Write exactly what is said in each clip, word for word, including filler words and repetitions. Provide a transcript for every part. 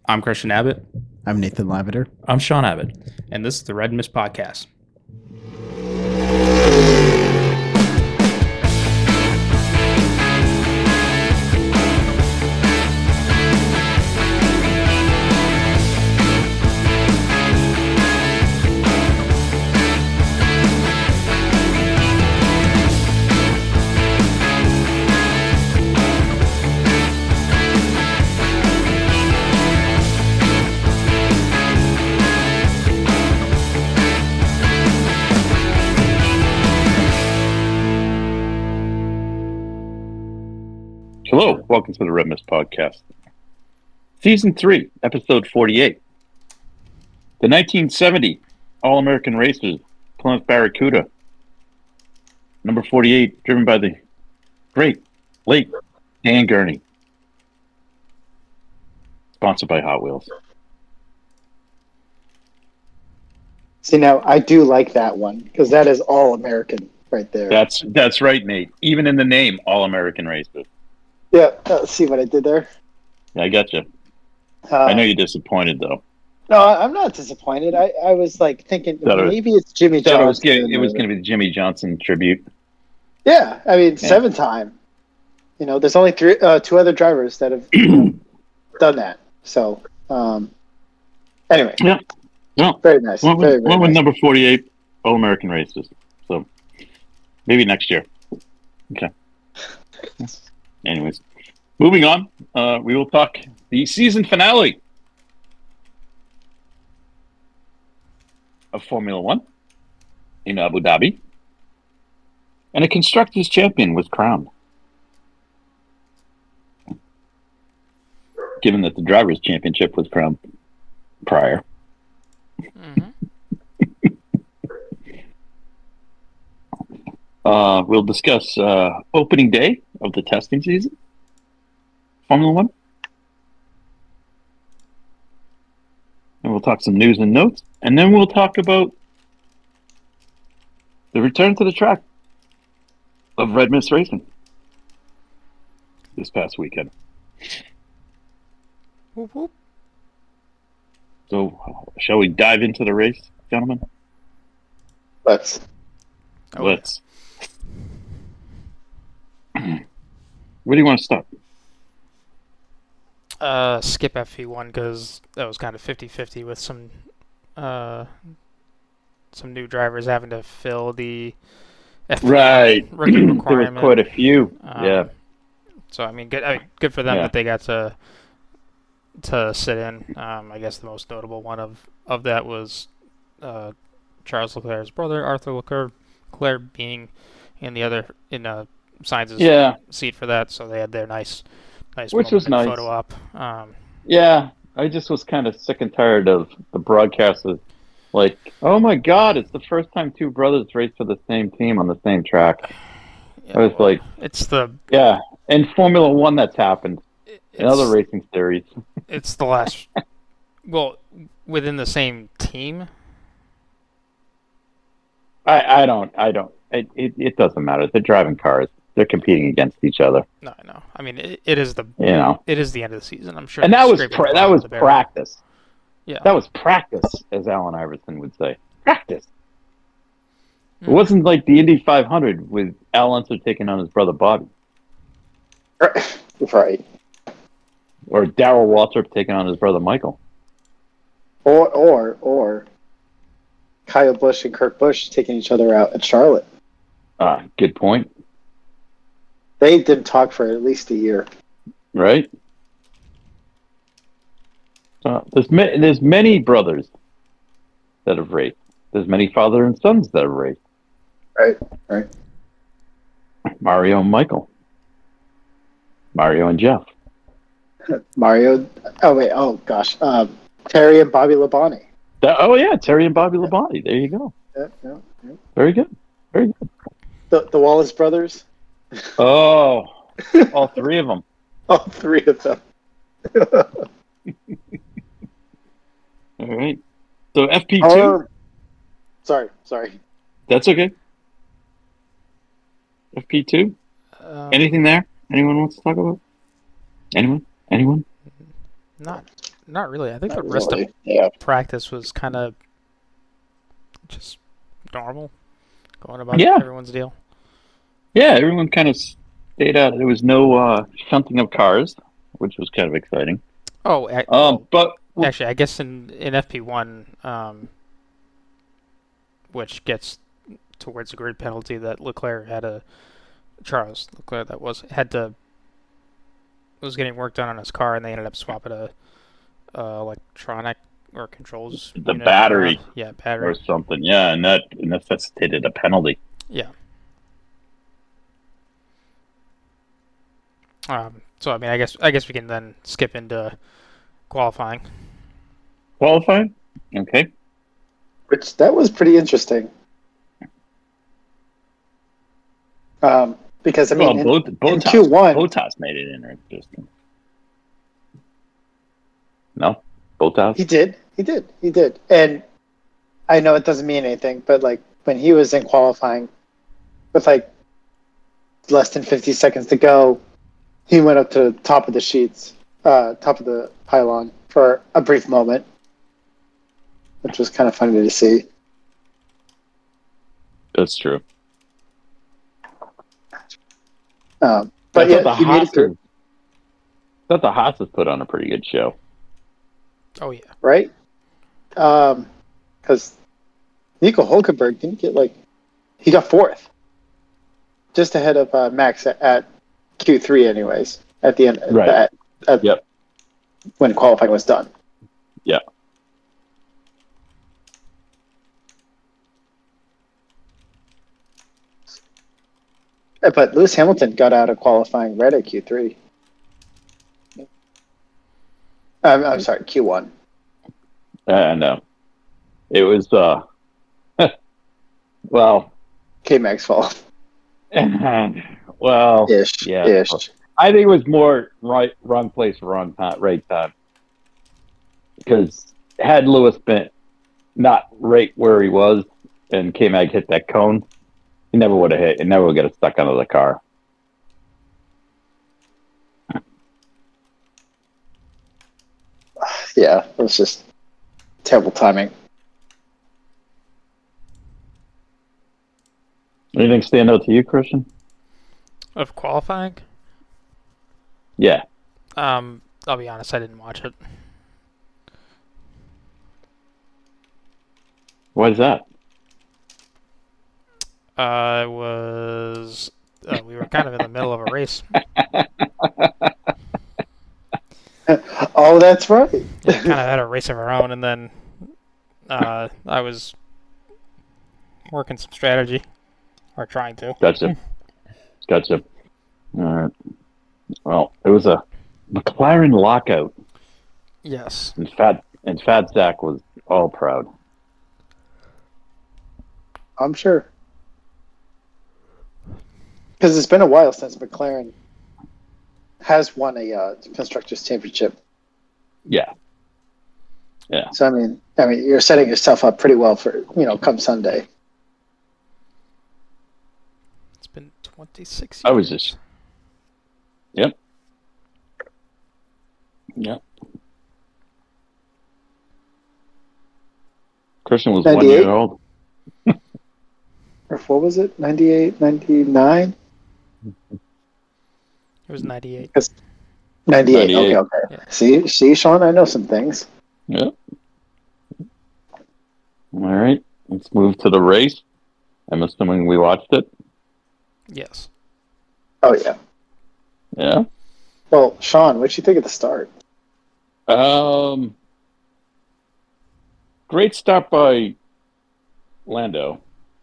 I'm Christian Abbott. I'm Nathan Lavender. I'm Sean Abbott, and this is the Red Mist Podcast. Hello, welcome to the Red Mist Podcast. Season three, Episode forty-eight. The nineteen seventy All-American Racers, Plymouth Barracuda. Number forty-eight, driven by the great, late Dan Gurney. Sponsored by Hot Wheels. See, now, I do like that one, because that is All-American right there. That's that's right, Nate. Even in the name, All-American Racers. Yeah, uh, see what I did there? Yeah, I got you. Uh, I know you're disappointed, though. No, I- I'm not disappointed. I, I was like thinking Thought it was- maybe it's Jimmy Thought Johnson. it was gonna, it was going to be the Jimmy Johnson tribute. Yeah, I mean, Yeah. seven time. You know, there's only three, uh, two other drivers that have you know, done that. So, um, anyway. Yeah. Well, Very nice. One very, with, very one with nice. number forty-eight All-American Races. So maybe next year. Okay. Anyways, moving on. Uh, we will talk the season finale of Formula One in Abu Dhabi. And a Constructors Champion was crowned. Given that the Drivers' Championship was crowned prior. Mm-hmm. Uh, we'll discuss uh, opening day of the testing season, Formula One. And we'll talk some news and notes. And then we'll talk about the return to the track of Red Mist Racing this past weekend. Whoop, whoop. So, uh, shall we dive into the race, gentlemen? Let's. Oh, Let's. Where do you want to start? Uh, skip F P one because that was kind of fifty-fifty with some, uh, some new drivers having to fill the F P one Right. rookie There was requirement. quite a few. Um, yeah. So I mean, good. I mean, good for them Yeah. that they got to to sit in. Um, I guess the most notable one of, of that was uh, Charles Leclerc's brother, Arthur Leclerc, Leclerc being in the other in uh, Sainz's Yeah. seat for that. So they had their nice, nice Which moment was and nice. photo op. Um, Yeah, I just was kind of sick and tired of the broadcasters. Like, oh my God, it's the first time two brothers race for the same team on the same track. yeah, I was well, like, it's the yeah. In Formula One, that's happened. In it's, other racing series. it's the last. Well, within the same team. I, I don't, I don't. It, it, it doesn't matter. They're driving cars. They're competing against each other. No, I know. I mean, it, it is the You know. it is the end of the season. I'm sure. And they're that was scraping pra- the that bottom was of the barrel. practice. Yeah. That was practice, as Alan Iverson would say. Practice. It Hmm. wasn't like the Indy five hundred with Al Unser taking on his brother Bobby. Right. Or Darrell Waltrip taking on his brother Michael. Or, or, or Kyle Busch and Kurt Busch taking each other out at Charlotte. Ah, good point. They didn't talk for at least a year. Right? Uh, there's ma- there's many brothers that have raced. There's many father and sons that have raced. Right, right. Mario and Michael. Mario and Jeff. Mario. Oh, wait. Oh, gosh. Um, Terry and Bobby Labonte. That- oh yeah, Terry and Bobby Labonte. There you go. Yeah, yeah, yeah. Very good. Very good. The, the Wallace brothers. Oh, all three of them. All three of them. All right. So F P two. Or, sorry, sorry. That's okay. F P two. Um, Anything there? Anyone wants to talk about? Anyone? Anyone? Not Not really. I think Not the rest really. of Yeah. practice was kind of just normal, going about Yeah. everyone's deal. Yeah, everyone kind of stayed out. There was no uh, shunting of cars, which was kind of exciting. Oh, a- Um, well, but actually, I guess in, in F P one, um, which gets towards the grid penalty, that Leclerc had a Charles Leclerc that was had to was getting work done on his car, and they ended up swapping a, a electronic or controls The unit battery. around. Yeah, battery or something, yeah, and that necessitated a penalty. Yeah. Um, so I mean, I guess I guess we can then skip into qualifying. Qualifying? Okay. Which that was pretty interesting. Um, because I mean, Well, in, both in Bottas, Q one, Bottas made it interesting. No, Bottas. he did, he did, he did, and I know it doesn't mean anything, but like when he was in qualifying, with like less than fifty seconds to go, he went up to the top of the sheets, uh, top of the pylon for a brief moment, which was kind of funny to see. That's true. Um, but I yeah, thought he the made it through, Haas's, thought the Haas's put on a pretty good show. Oh yeah. right? Um, because Nico Hulkenberg didn't get like he got fourth, just ahead of uh, Max at, at Q three, anyways. At the end, Right. At, at, Yep. when qualifying was done. Yeah. Uh, But Lewis Hamilton got out of qualifying right at Q three. I'm, I'm sorry, Q one. I know. It was, uh, well, K Mag's fault. well, Ish. yeah. Ish. I think it was more right, wrong place, wrong time, right time. Because had Lewis been not right where he was and K-Mag hit that cone, he never would have hit. He never would get stuck under the car. Yeah, it was just terrible timing. Anything stand out to you, Christian? Of qualifying, Yeah. um, I'll be honest, I didn't watch it. Why is that? I was uh, we were kind of in the middle of a race. Oh, that's right. We kind of had a race of our own, and then uh, I was working some strategy, or trying to. Gotcha. Gotcha. All right. Well, it was a McLaren lockout, Yes. and Fat and Fat Zach was all proud. I'm sure. Because it's been a while since McLaren has won a uh, constructors championship. Yeah. Yeah. So I mean, I mean, you're setting yourself up pretty well for you know come Sunday. It's been twenty-six years. I was just. Yep. Yep. Christian was one ninety-eight? year old. Or what was it? ninety-eight, ninety-nine? It was ninety-eight. ninety-eight. ninety-eight. Okay, okay. Yeah. See, see, Sean, I know some things. Yep. All right. Let's move to the race. I'm assuming we watched it. Yes. Oh yeah. Yeah. Well, Sean, what'd you think at the start? Um. Great start by Lando.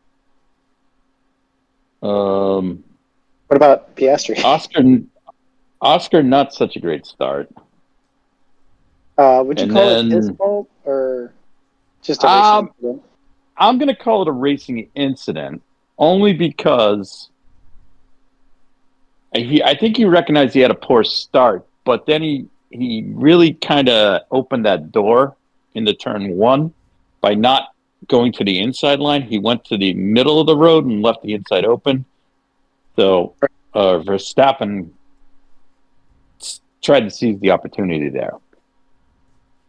Um. What about Piastri? Oscar. Oscar, not such a great start. Uh, would you And call then- it his fault or just a Um, racing incident? I'm going to call it a racing incident only because he, I think he recognized he had a poor start, but then he, he really kind of opened that door into turn one by not going to the inside line. He went to the middle of the road and left the inside open. So uh, Verstappen s- tried to seize the opportunity there.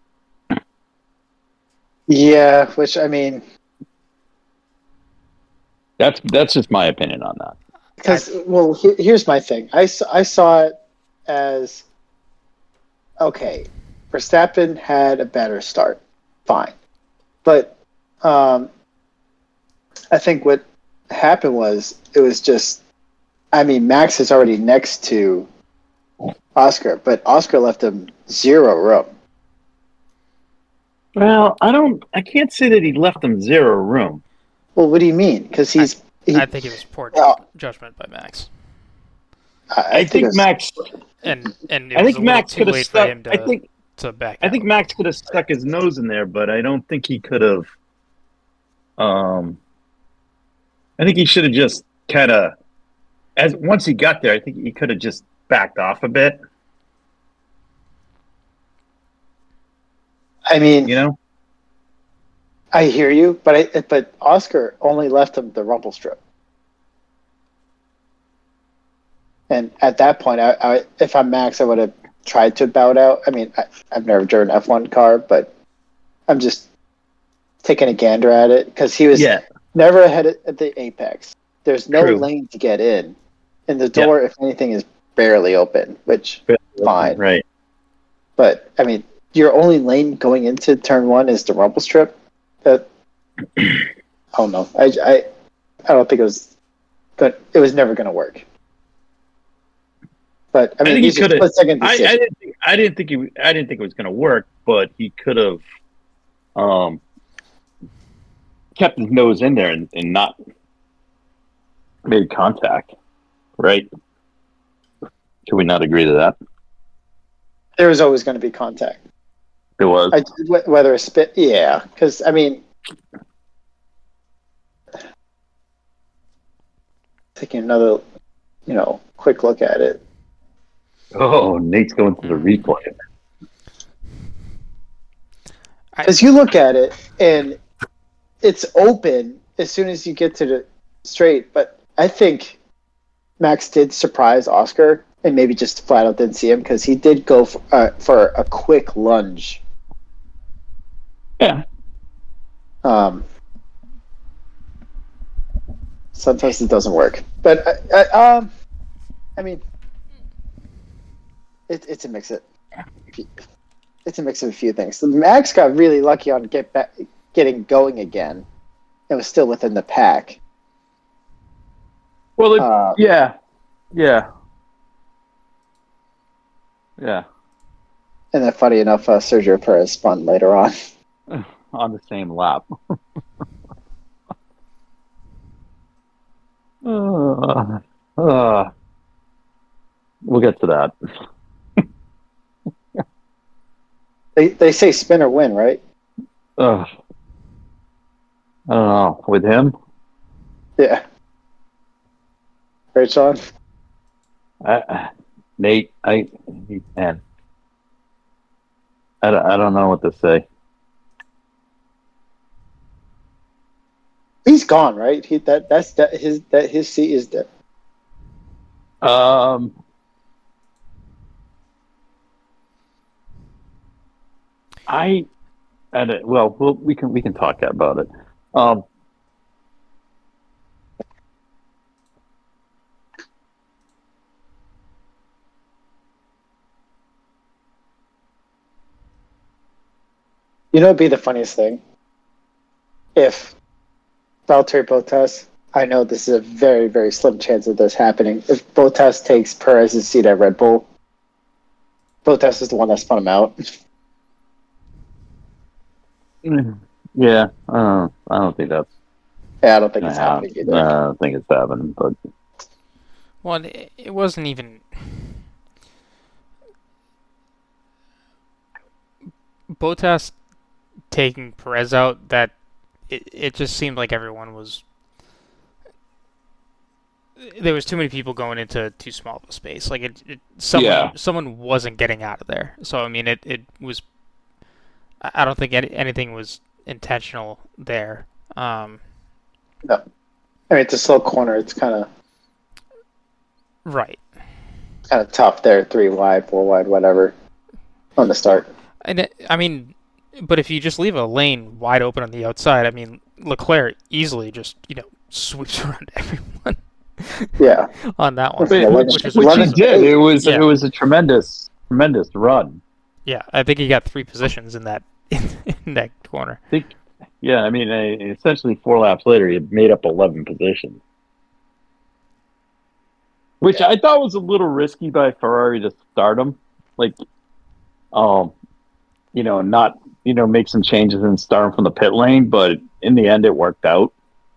Yeah, which I mean, That's that's just my opinion on that. because well, he, here's my thing. I, s- I saw it as okay. Verstappen had a better start, fine, but um, I think what happened was it was just. I mean, Max is already next to Oscar, but Oscar left him zero room. Well, I don't. I can't say that he left them zero room. Well, what do you mean? Because he's. He, I think it was poor ju- uh, judgment by Max, I, I, I think it's- Max. and and it I was think a little Max too could have late for stuck. him to I think. to back I out. think Max could have stuck his nose in there, but I don't think he could have. Um, I think he should have just kind of, as once he got there, I think he could have just backed off a bit. I mean, You know. I hear you, but I but Oscar only left him the rumble strip, and at that point, I, I if I'm Max, I would have tried to bow it out. I mean, I, I've never driven an F one car, but I'm just taking a gander at it because he was Yeah. never ahead at at the apex. There's no True. lane to get in, and the door, if anything, is barely open, which fine. Right. But I mean, your only lane going into turn one is the rumble strip. That I don't know. I, I, I don't think it was good. It was never going to work. But I I mean, think he these are coulda- split-second I, I decisions. didn't. Think, I didn't think he. I didn't think it was going to work, but he could have um, kept his nose in there and, and not made contact. Right? Can we not agree to that? There was always going to be contact. It was. I, wh- whether a spit, yeah, because I mean, taking another, you know, quick look at it. Oh, Nate's going to the replay. Because you look at it and it's open as soon as you get to the straight. But I think Max did surprise Oscar and maybe just flat out didn't see him because he did go for, uh, for a quick lunge. Yeah. Um, sometimes it doesn't work, but I, I, um, I mean, it, it's a mix of it's a mix of a few things. Max got really lucky on get back, getting going again. It was still within the pack. Well, it, Uh, yeah, yeah, yeah. And then, funny enough, uh, Sergio Perez spun later on. On the same lap. uh, uh, we'll get to that. They they say spin or win, right? Uh, I don't know. With him, Yeah. Right, Sean? I, Nate, I, man, I, don't- I don't know what to say. He's gone, right? He that that's that his that his seat is dead. Um, I, and it, well, well, we can we can talk about it. Um, You know, it'd be the funniest thing if Valtteri Bottas. I know this is a very very slim chance of this happening. If Bottas takes Perez's seat at Red Bull, Bottas is the one that spun him out. yeah, uh, I don't think that's Yeah, I don't think gonna it's happen. happening either. Uh, I don't think it's happening, but Well, it, it wasn't even. Bottas taking Perez out, that it, it just seemed like everyone was. There was too many people going into too small of a space. Like it, it someone Yeah. someone wasn't getting out of there. So I mean, it, it was. I I don't think any, anything was intentional there. Um, No, I mean it's a slow corner. It's kind of right. kind of tough there, three wide, four wide, whatever, on the start. And it, I mean, but if you just leave a lane wide open on the outside, I mean, Leclerc easily just, you know, sweeps around everyone Yeah. on that one. But- Yeah, which, which is which he eleven- did. It was Yeah. it was a tremendous tremendous run. Yeah, I think he got three positions in that in that corner. I think, yeah, I mean, uh, essentially four laps later, he had made up eleven positions, which I thought was a little risky by Ferrari to start him, like, um, you know, not you know make some changes and start him from the pit lane, but in the end, it worked out.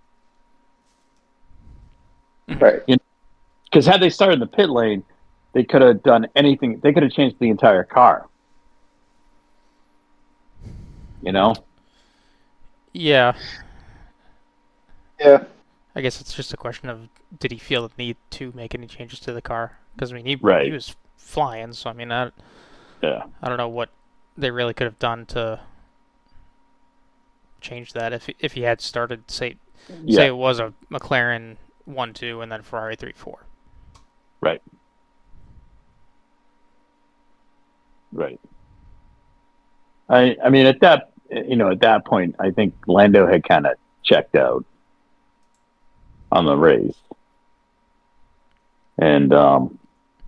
Right. Because had they started in the pit lane, they could have done anything. They could have changed the entire car. You know? Yeah, Yeah. I guess it's just a question of did he feel the need to make any changes to the car? Because I mean, he Right. he was flying, so I mean, I Yeah. I don't know what they really could have done to change that if if he had started say Yeah. say it was a McLaren one two and then Ferrari three four. Right. Right. I I mean at that you know at that point I think Lando had kind of checked out on the race, and um,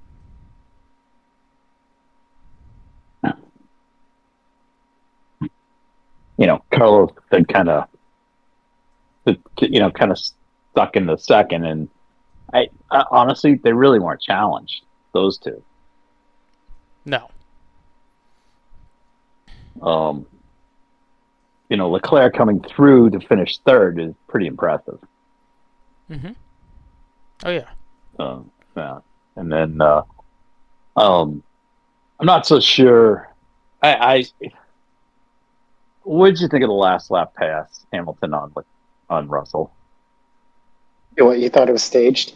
you know Carlos had kind of you know kind of stuck in the second, and I, I honestly they really weren't challenged, those two. No. Um, you know, Leclerc coming through to finish third is pretty impressive. Mhm. Oh yeah. Uh, yeah. And then, uh, um, I'm not so sure. I, I what did you think of the last lap pass, Hamilton on on Russell? What, you thought it was staged?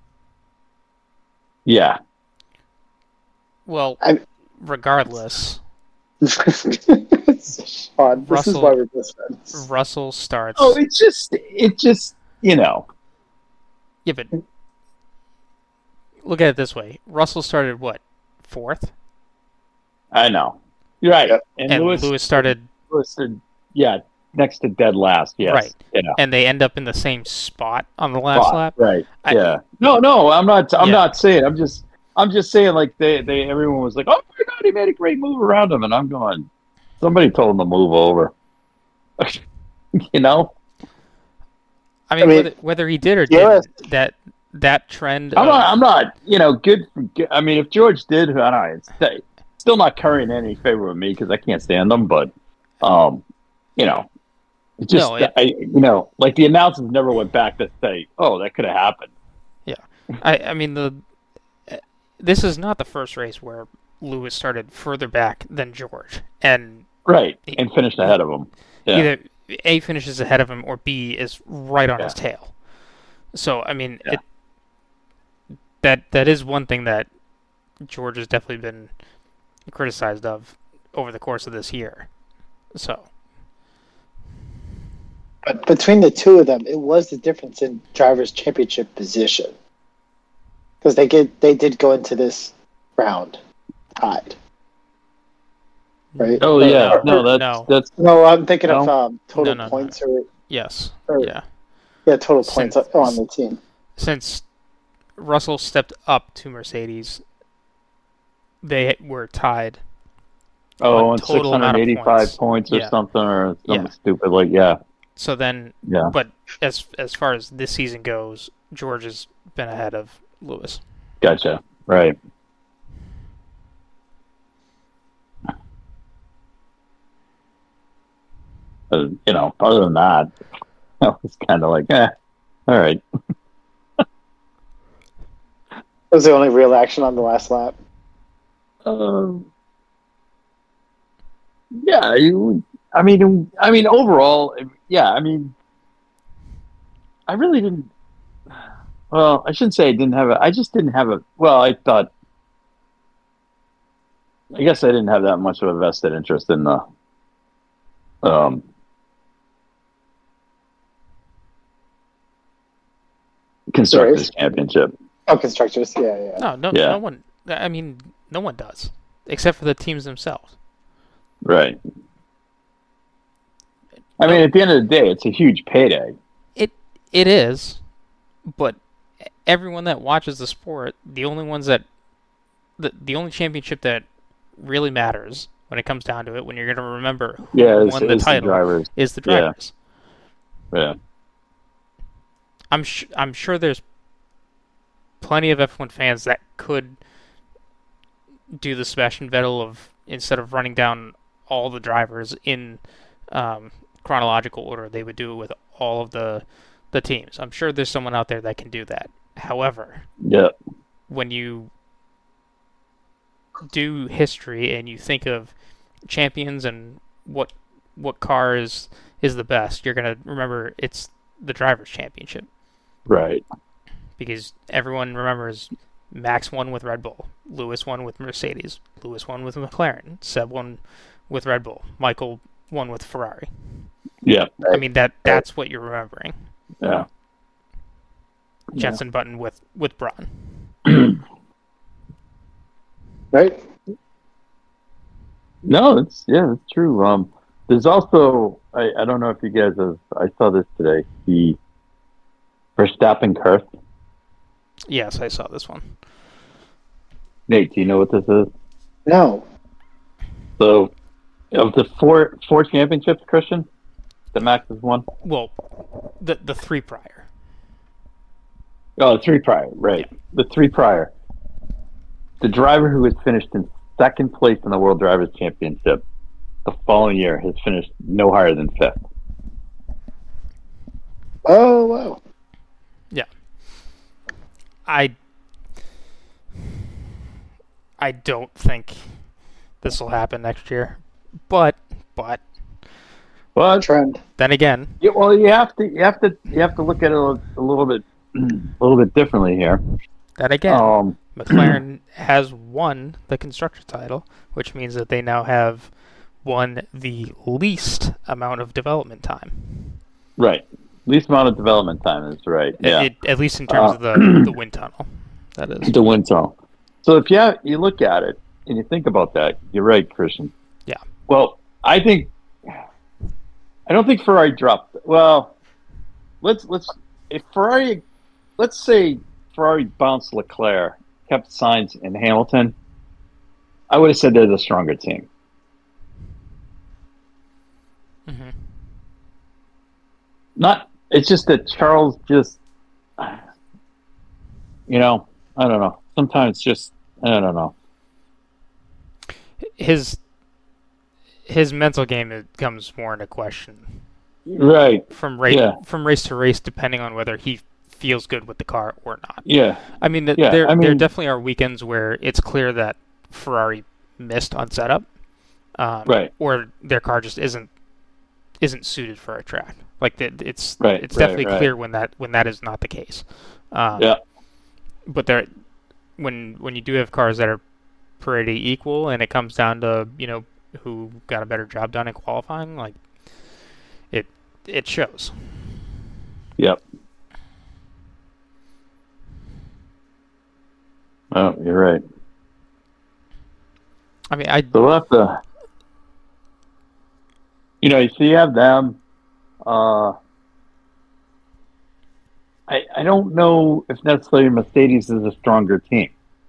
Yeah. Well, I- regardless, Sean, this is Russell- why we're best friends. Russell starts. Oh, it just, it just, you know. Yeah, but look at it this way: Russell started what, fourth, I know. You're right. Yep. And, and Lewis, Lewis started Lewis did- yeah, next to dead last. Yes. Right. Yeah. and they end up in the same spot on the last Spot, lap. Right. I- yeah. No, no, I'm not. I'm Yeah. not saying. I'm just. I'm just saying. Like they, they, everyone was like, "Oh my god, he made a great move around him," and I'm going. Somebody told him to move over. You know. I mean, I mean, whether, whether he did or yeah. didn't, that that trend. I'm of- not. I'm not. You know, good. For, good- I mean, if George did, I don't know. It's st- still not currying any favor with me because I can't stand them. But, um, you know, it just. No, it- I, you know, like the announcers never went back to say, "Oh, that could have happened." I, I mean, the uh, this is not the first race where Lewis started further back than George, and Right, and finished ahead of him. Yeah. either A finishes ahead of him or B is right on his Yeah. tail. So I mean, Yeah. it that that is one thing that George has definitely been criticized of over the course of this year. So But between the two of them, it was the difference in drivers' championship position. Because they get they did go into this round tied. Right? Oh Or- yeah, or- no, that's No. that's No, I'm thinking of No. um, total No, no, no. points or yes, Or- yeah. yeah, total points Since- on the team. Since Russell stepped up to Mercedes, they were tied. oh, on and six total amount hundred of eighty-five points. points or Yeah. something, or something Yeah. stupid like yeah, So then, yeah. but as as far as this season goes, George has been ahead of Lewis. Gotcha. Right. Uh, you know, other than that, I was kind of like, eh, all right. That was the only real action on the last lap. Um, yeah, you. I mean, I mean, overall, yeah. I mean, I really didn't. Well, I shouldn't say I didn't have a. I just didn't have a. Well, I thought. I guess I didn't have that much of a vested interest in the. Um. Constructors Championship. Oh, constructors. Yeah, yeah. No, no, Yeah. no one. I mean, no one does, except for the teams themselves. Right. I mean, at the end of the day, it's a huge payday. It it is, but everyone that watches the sport, the only ones that the the only championship that really matters when it comes down to it, when you're going to remember who Yeah, it's, won the it's title, the drivers. is the drivers. Yeah. yeah. I'm sh- I'm sure there's plenty of F one fans that could do the Sebastian Vettel of, instead of running down all the drivers in um, chronological order, they would do it with all of the the teams. I'm sure there's someone out there that can do that. However, yeah. when you do history and you think of champions and what what car is, is the best, you're going to remember it's the Drivers' Championship. Right. Because everyone remembers Max won with Red Bull, Lewis won with Mercedes, Lewis won with McLaren, Seb won with Red Bull, Michael won with Ferrari. Yeah. I mean, that that's what you're remembering. Yeah. Jensen Button with, with Braun. Right? No, it's yeah, it's true. Um, there's also I, I don't know if you guys have. I saw this today. The Verstappen curse. Yes, I saw this one. Nate, do you know what this is? No. So, of the four four championships, Christian, that Max has won. Well, the the three prior. Oh, the three prior, right? Yeah. The three prior. The driver who has finished in second place in the World Drivers' Championship the following year has finished no higher than fifth. Oh, wow. Yeah. I I don't think this will happen next year. But but But Trend. then again, yeah, well, you have to you have to you have to look at it a, a little bit a little bit differently here. then again, Um, McLaren has won the constructor title, which means that they now have won the least amount of development time. right. Least amount of development time is right. Yeah. It, at least in terms Uh, of the, the wind tunnel. That is. The wind tunnel. So if you have, you look at it and you think about that, you're right, Christian. Yeah. Well, I think I don't think Ferrari dropped. Well, let's let's if Ferrari, let's say Ferrari bounced Leclerc, kept Sainz and Hamilton, I would have said they're the stronger team. Mm-hmm. Not. It's just that Charles just, you know, I don't know. Sometimes just I don't know. His his mental game it comes more into question Right. from race Yeah. from race to race, depending on whether he feels good with the car or not. Yeah. I mean, th- Yeah, there I there mean- definitely are weekends where it's clear that Ferrari missed on setup, um, Right. or their car just isn't isn't suited for a track. Like that, it's Right, it's right, definitely right. clear when that when that is not the case. Um, Yeah. But there, when when you do have cars that are pretty equal, and it comes down to you know who got a better job done in qualifying, like it it shows. Yep. Oh, you're right. I mean, I So we'll have to, you know, so you have them. Uh, I I don't know if necessarily Mercedes is a stronger team.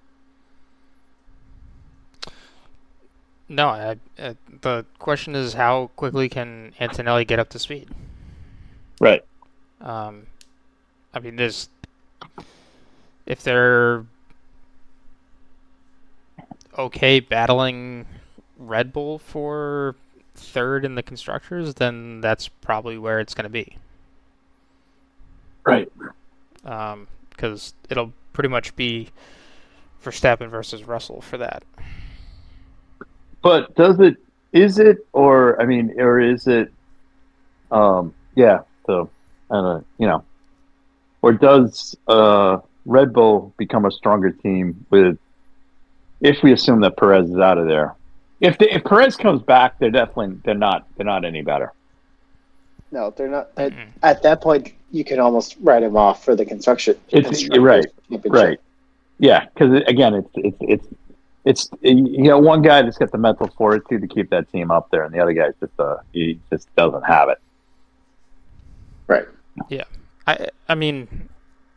no. I, I, the question is how quickly can Antonelli get up to speed? Right. Um, I mean, there's if they're okay battling Red Bull for third in the constructors, then that's probably where it's going to be. Right. Because um, it'll pretty much be Verstappen versus Russell for that. But does it? Is it? Or I mean, or is it? Um. Yeah. So I don't know. You know. Or does uh, Red Bull become a stronger team with? If we assume that Perez is out of there, if the, if Perez comes back, they're definitely they're not they're not any better. No, they're not. At, Mm-mm. at that point, you can almost write him off for the construction. It's constructors you're right, championship. right, yeah. Because again, it's it's it's it's you know one guy that's got the mental fortitude to keep that team up there, and the other guy just uh he just doesn't have it. Right. Yeah. I I mean,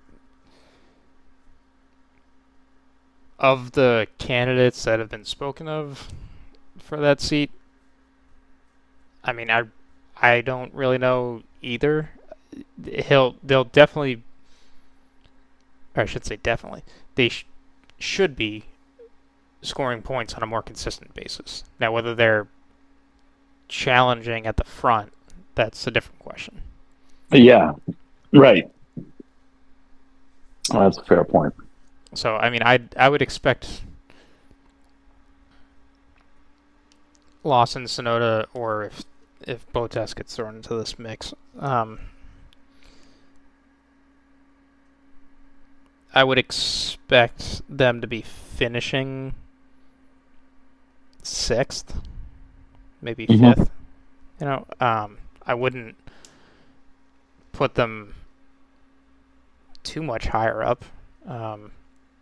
of the candidates that have been spoken of for that seat, I mean, I I don't really know either. He'll they'll definitely, or I should say definitely, they sh- should be scoring points on a more consistent basis. Now, whether they're challenging at the front, that's a different question. Yeah, right. Well, that's a fair point. So, I mean, I I would expect Lawson, Sonoda, or if if Bottas gets thrown into this mix, um, I would expect them to be finishing sixth, maybe Mhm. fifth. You know, um, I wouldn't put them too much higher up. Um,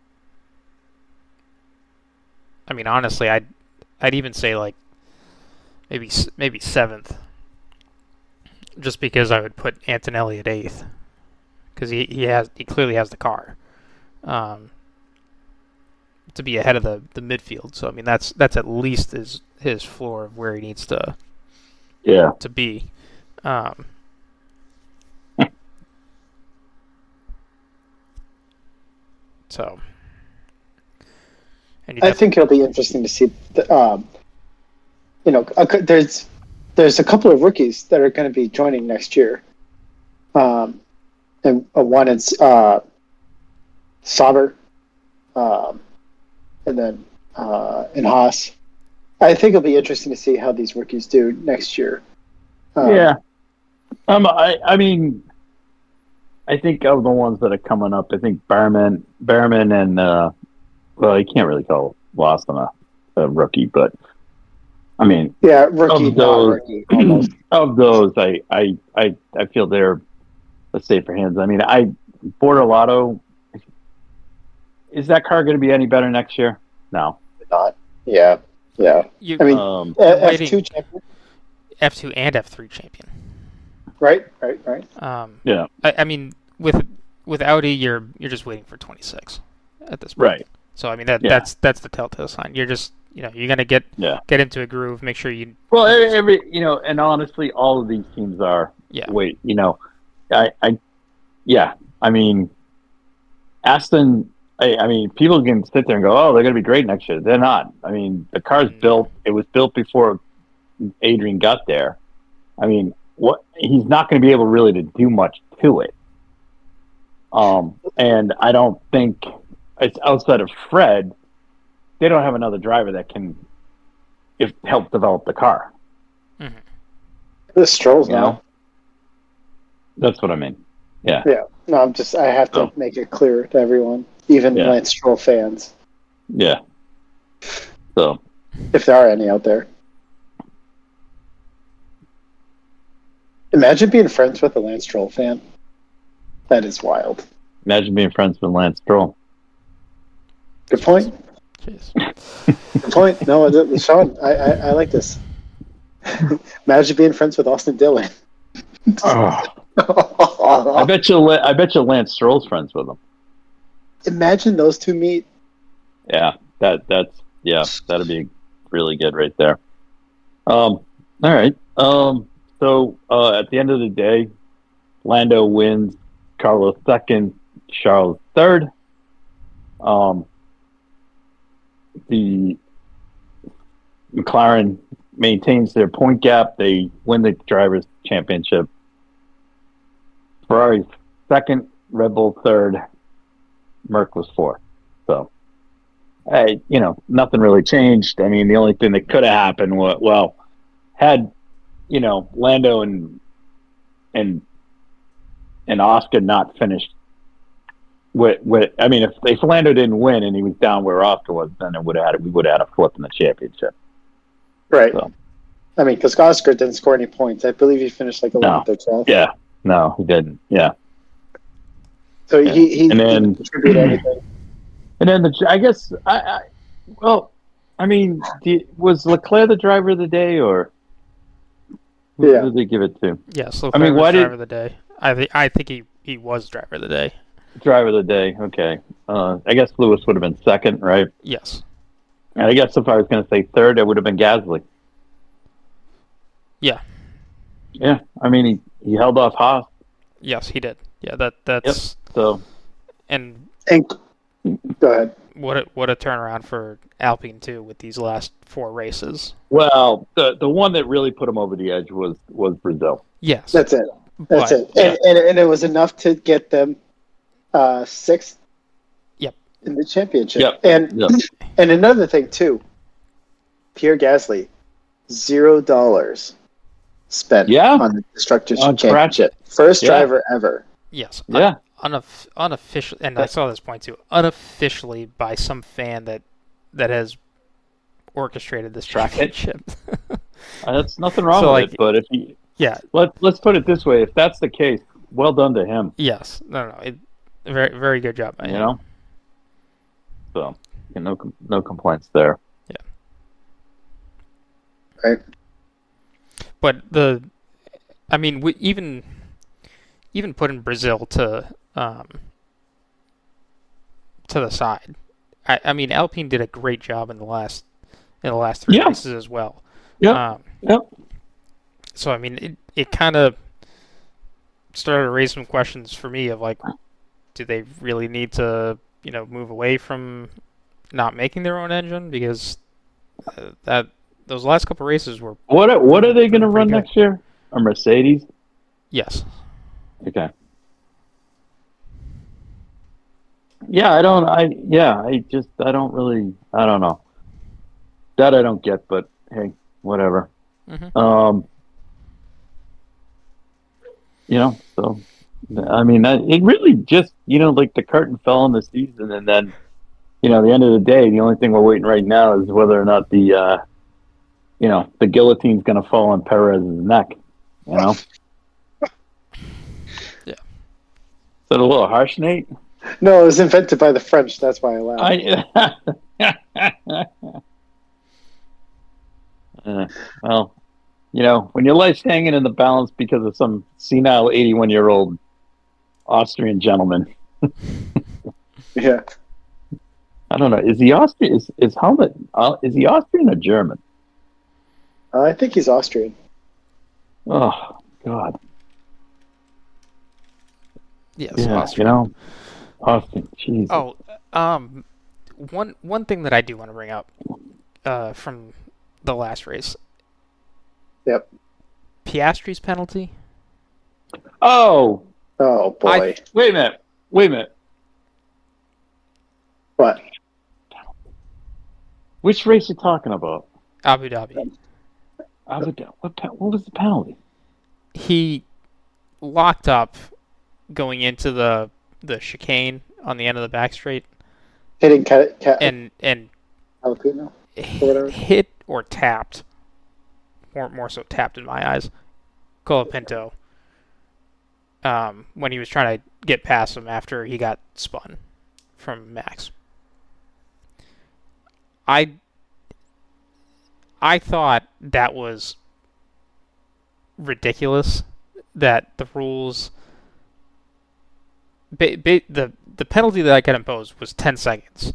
I mean, honestly, I'd I'd even say like maybe s- maybe seventh, just because I would put Antonelli at eighth, because he, he has he clearly has the car um, to be ahead of the, the midfield. So I mean, that's that's at least his his floor of where he needs to Yeah. to be. Um, so, and you I def- think it'll be interesting to see. The, um, you know, a cou- there's there's a couple of rookies that are going to be joining next year, um, and uh, one is uh, Sauber, um, and then uh, in Haas. I think it'll be interesting to see how these rookies do next year. Um, Yeah. Um. I. I mean, I think of the ones that are coming up, I think Behrman, Behrman, and uh, well, you can't really call Lawson a, a rookie, but I mean, yeah, rookie, of not those, rookie, almost. of those, I, I, I, I feel they're the safer hands. I mean, I Bortolato, is that car going to be any better next year? No. Not. Yeah, yeah. you, I mean, Um. uh, F waiting- two champion, F two and F three champion. right, right, right. Um, Yeah. I, I mean, with with Audi, you're you're just waiting for twenty-six at this point. Right. So I mean, that Yeah. that's that's the telltale sign. You're just you know you're gonna get Yeah. get into a groove. Make sure you Well, every, every you know, and honestly, all of these teams are. yeah Wait, you know, I, I, yeah, I mean, Aston. I, I mean, people can sit there and go, "Oh, they're going to be great next year." They're not. I mean, the car's Mm. built. It was built before Adrian got there. I mean, what he's not going to be able really to do much to it. Um, and I don't think it's outside of Fred. They don't have another driver that can, if help develop the car. The Strolls You now. know, that's what I mean. Yeah. Yeah. No, I'm just. I have to Oh. make it clear to everyone, even Yeah. Lance Stroll fans, Yeah. So. if there are any out there. Imagine being friends with a Lance Stroll fan. That is wild. Imagine being friends with Lance Stroll. Good point. Jeez. Good point. No, th- th- Sean, I, I, I like this. Imagine being friends with Austin Dillon. I bet you. I bet you Lance Stroll's friends with him. Imagine those two meet. Yeah, that that's yeah, that'd be really good right there. Um, all right. Um, so uh, at the end of the day, Lando wins, Carlos second, Charles third. Um, the McLaren maintains their point gap. They win the drivers' championship. Ferrari second, Red Bull third, Merc was fourth. So, I, you know, nothing really changed. I mean, the only thing that could have happened was, well, had, you know, Lando and and and Oscar not finished with, with I mean, if, if Lando didn't win and he was down where Oscar was, then it would have had we would have had a flip in the championship. Right. So. I mean, because Oscar didn't score any points. I believe he finished like eleventh or twelfth. Yeah, no, he didn't. Yeah. So Yeah. he, he And then- didn't contribute anything. And then the, I guess, I, I well, I mean, do, was Leclerc the driver of the day, or who Yeah. did they give it to? Yes, I mean, why did- driver of the day. I think I think he, he was driver of the day. Driver of the day. Okay. Uh, I guess Lewis would have been second, right? Yes. And I guess if I was going to say third, it would have been Gasly. Yeah. Yeah. I mean, he, he held off Haas. Yes, he did. Yeah, that that's Yep. So. and And go ahead. what a, what a turnaround for Alpine too with these last four races. Well, the the one that really put him over the edge was was Brazil. Yes. That's it. That's but, it. And, and and it was enough to get them uh, sixth. Yep. In the championship. Yep. And Yep. and another thing too. Pierre Gasly, zero dollars spent Yeah. on the constructors On championship. First Yeah. driver ever. Yes. Yeah. Unof- unofficial, and I saw this point too. Unofficially by some fan that that has orchestrated this championship. Uh, That's nothing wrong So, with like- it. But if he, yeah. let let's put it this way: if that's the case, well done to him. Yes. No. No. It, very very good job. by You him. know. So, yeah, no com- no complaints there. Right. But the, I mean, we, even even putting Brazil to um, to the side, I, I mean, Alpine did a great job in the last in the last three Yeah. races as well. Yeah. Um, Yep. so I mean, it it kind of started to raise some questions for me of like, do they really need to you know move away from not making their own engine because uh, that those last couple races were What are, what are they going to Pretty run good. next year? A Mercedes? yes. Okay. Yeah, I don't. I yeah, I just I don't really. I don't know. That I don't get, but hey, whatever. Mhm. Um, you know, so I mean, that, it really just you know, like the curtain fell on the season, and then you know, at the end of the day, the only thing we're waiting right now is whether or not the uh, you know the guillotine's going to fall on Perez's neck. You know. Yeah. Is that a little harsh, Nate? No, it was invented by the French. That's why I laughed. I, uh, well, you know, when your life's hanging in the balance because of some senile eighty-one-year-old Austrian gentleman, Yeah. I don't know. Is he Austrian? Is is Helmut? Uh, is he Austrian or German? Uh, I think he's Austrian. Oh God, Yes. yeah, Austria. you know, Austrian. Jeez. Oh, um, one one thing that I do want to bring up, uh, from the last race. Yep. Piastri's penalty. Oh, Oh boy. I, wait a minute. Wait a minute. What? Which race you talking about? Abu Dhabi. I would, what, pe- what was the penalty? He locked up going into the the chicane on the end of the back straight Hitting Cat, Cat and and Alpino? whatever. hit or tapped, more more so tapped in my eyes, Colapinto. Um, when he was trying to get past him after he got spun from Max. I I thought that was ridiculous that the rules ba- ba- the the penalty that I got imposed was ten seconds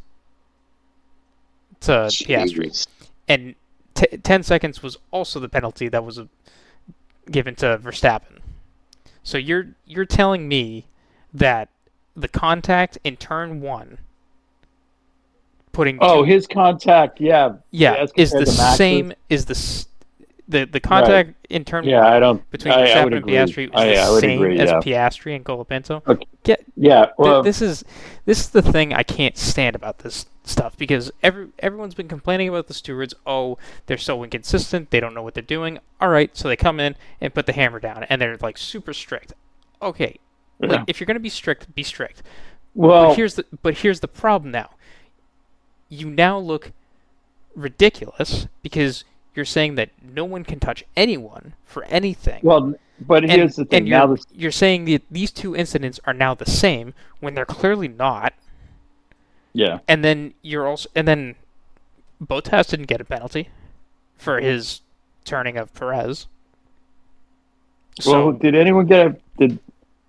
to Piastri, Jeez. and t- ten seconds was also the penalty that was uh, given to Verstappen. So you're you're telling me that the contact in turn one, putting Oh, two, his contact. Yeah. yeah, as is the compared to Max's. same is the s- the the contact in turn Yeah, one I don't. between I, I Verstappen would and agree. Piastri is I, the I would same agree. as Yeah. Piastri and Colapinto. Okay. Get Yeah. th- Well, this is this is the thing I can't stand about this stuff because every everyone's been complaining about the stewards. Oh, they're so inconsistent. They don't know what they're doing. All right, so they come in and put the hammer down, and they're like super strict. Okay, yeah. like, if you're gonna be strict, be strict. well, But here's the but here's the problem now. You now look ridiculous because you're saying that no one can touch anyone for anything. well, but and, here's the thing. and you're, Now, this, you're saying that these two incidents are now the same when they're clearly not. yeah. And then you're also and then Bottas didn't get a penalty for his turning of Perez. So Well, did anyone get a? Did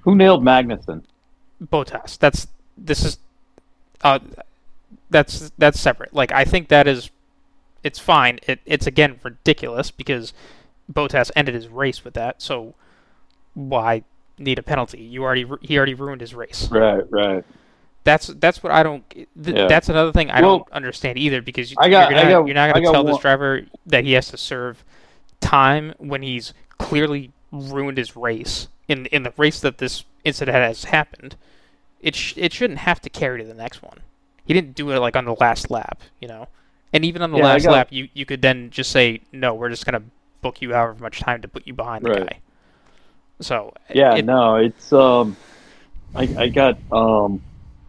Who nailed Magnussen? Bottas. That's this is, uh, that's that's separate. Like I think that is, it's fine. It it's again ridiculous because Bottas ended his race with that. So why need a penalty? You already he already ruined his race. Right, right. That's that's what I don't. Th- Yeah. That's another thing I Well, don't understand either because I got- you're, not, I got- you're not I going to got tell one- this driver that he has to serve time when he's clearly ruined his race in in the race that this incident has happened. It sh- it shouldn't have to carry to the next one. He didn't do it like on the last lap, you know. And even on the Yeah, I last got- lap, you, you could then just say no. We're just going to book you however much time to put you behind the Right. guy. So Yeah, it, no, it's um, I I got um,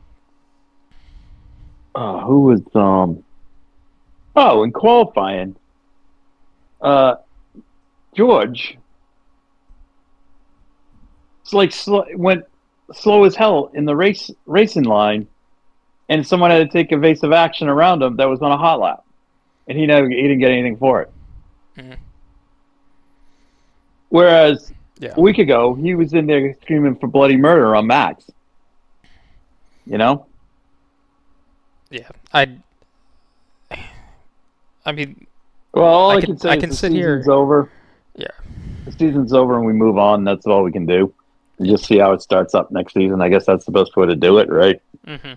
uh, who was um, oh, in qualifying, uh, George, it's like sl- went slow as hell in the race racing line, and someone had to take evasive action around him that was on a hot lap, and he never he didn't get anything for it. Mhm. Whereas Yeah. a week ago, he was in there screaming for bloody murder on Max. You know? Yeah, I. I mean, Well, all I I, can- can say I is can the sit here- season's over. Yeah. The season's over and we move on. That's all we can do. And just see how it starts up next season. I guess that's the best way to do it, right? Mm-hmm.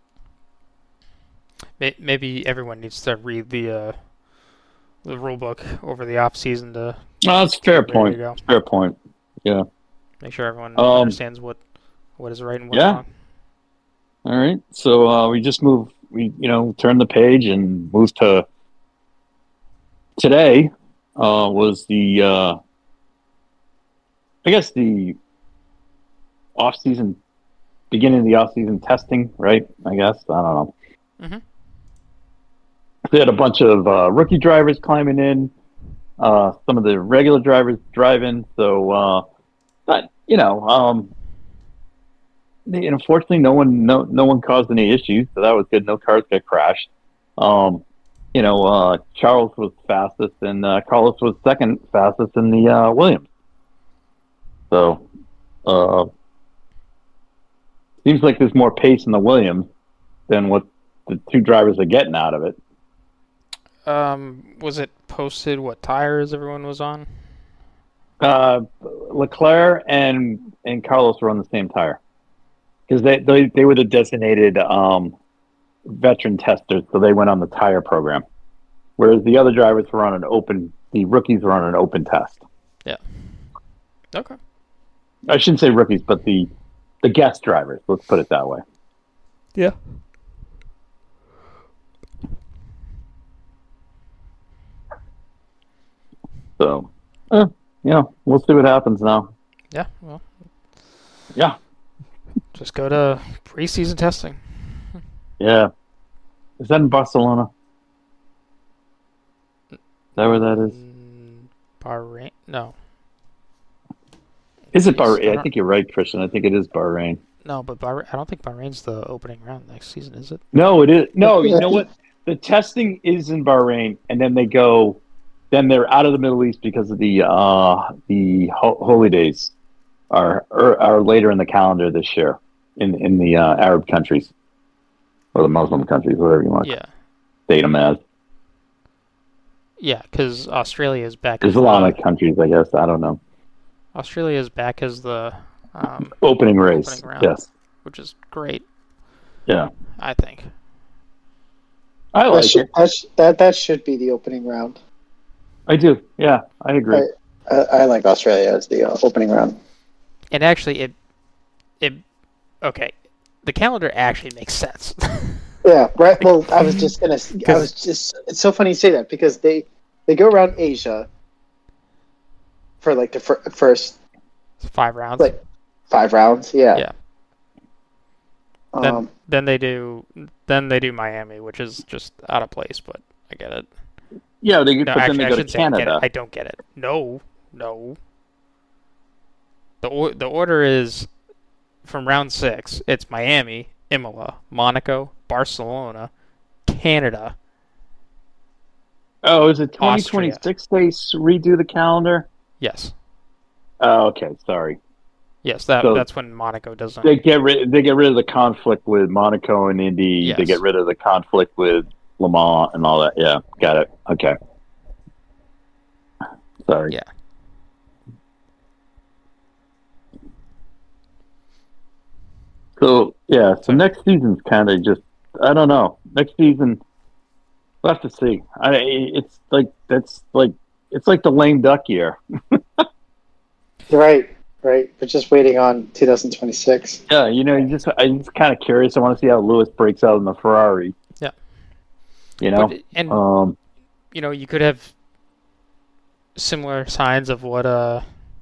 Maybe everyone needs to read the uh, the rule book over the off season to No, that's a fair There you point. go. Fair point. Yeah. make sure everyone Um, understands what what is right and what's yeah. wrong. All right. So uh, we just move. We you know turn the page and move to today. Uh, was the uh, I guess the off season beginning of the off season testing, right? I guess I don't know. Mhm. They had a bunch of uh, rookie drivers climbing in. Uh, some of the regular drivers driving. So, uh, but you know, um, they, unfortunately, no one, no, no one caused any issues, so that was good. No cars got crashed. Um, you know, uh, Charles was fastest, and uh, Carlos was second fastest in the uh, Williams. So, uh, seems like there's more pace in the Williams than what the two drivers are getting out of it. Um, was it posted what tires everyone was on? Uh, Leclerc and and Carlos were on the same tire because they, they they were the designated um, veteran testers, so they went on the tire program. Whereas the other drivers were on an open, the rookies were on an open test. Okay. I shouldn't say rookies, but the the guest drivers. Let's put it that way. Yeah. So, uh, yeah, we'll see what happens now. Yeah. Well, Yeah, just go to preseason testing. yeah. Is that in Barcelona? Is that where that is? Mm, Bahrain? No. Is it It's Bahrain? I not- think you're right, Christian. I think it is Bahrain. No, but Bahrain, I don't think Bahrain's the opening round next season, is it? No, it is. No, you know what? The testing is in Bahrain, and then they go. Then they're out of the Middle East because of the uh, the ho- holy days are, are are later in the calendar this year in in the uh, Arab countries or the Muslim countries, whatever you want to Yeah. date them as. Yeah, because Australia is back. as Islamic the- countries, I guess. I don't know. Australia is back as the, um, Opening race. Opening round. Yes. which is great, Yeah. I think. I That like should, it. that, sh- that that should be the opening round. I do. Yeah, I agree. Right. I, I like Australia as the uh, opening round. And actually, it, it, okay, the calendar actually makes sense. Yeah, right. Well, I was just gonna. I 'Cause- was just. It's so funny you say that because they they go around Asia for like the fir- first Five rounds. like five rounds. Yeah. Yeah. Then, Um, then they do, then they do Miami, which is just out of place, but I get it. Yeah, they, No, but actually, then I they go to shouldn't say I get Canada. it. I don't get it. No, no. The or, the order is from round six. It's Miami, Imola, Monaco, Barcelona, Canada. Oh, is it twenty Austria. twenty-six they s- redo the calendar? Yes. Oh, okay. Sorry. Yes, that So that's when Monaco doesn't. they get rid they get rid of the conflict with Monaco and Indy. Yes. They get rid of the conflict with Le Mans and all that. Yeah, got it. Okay. Sorry. Yeah. So yeah, so next season's kind of just I don't know. Next season, we'll have to see. I it's like that's like it's like the lame duck year. Right, right. We're just waiting on two thousand twenty-six. Yeah, you know, you just I'm just kind of curious. I want to see how Lewis breaks out in the Ferrari. Yeah. You know, But, and um, you know, you could have similar signs of what uh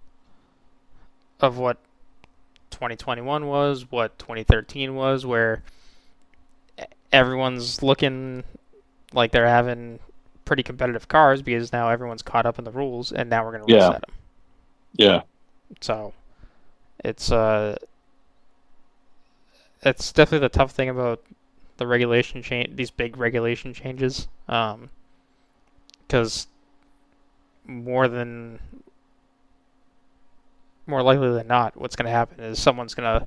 of what twenty twenty-one was, what twenty thirteen was, where everyone's looking like they're having pretty competitive cars because now everyone's caught up in the rules, and now we're going to Yeah. reset them. yeah, So it's uh, it's definitely the tough thing about the regulation change, these big regulation changes, um, because more than more likely than not, what's going to happen is someone's going to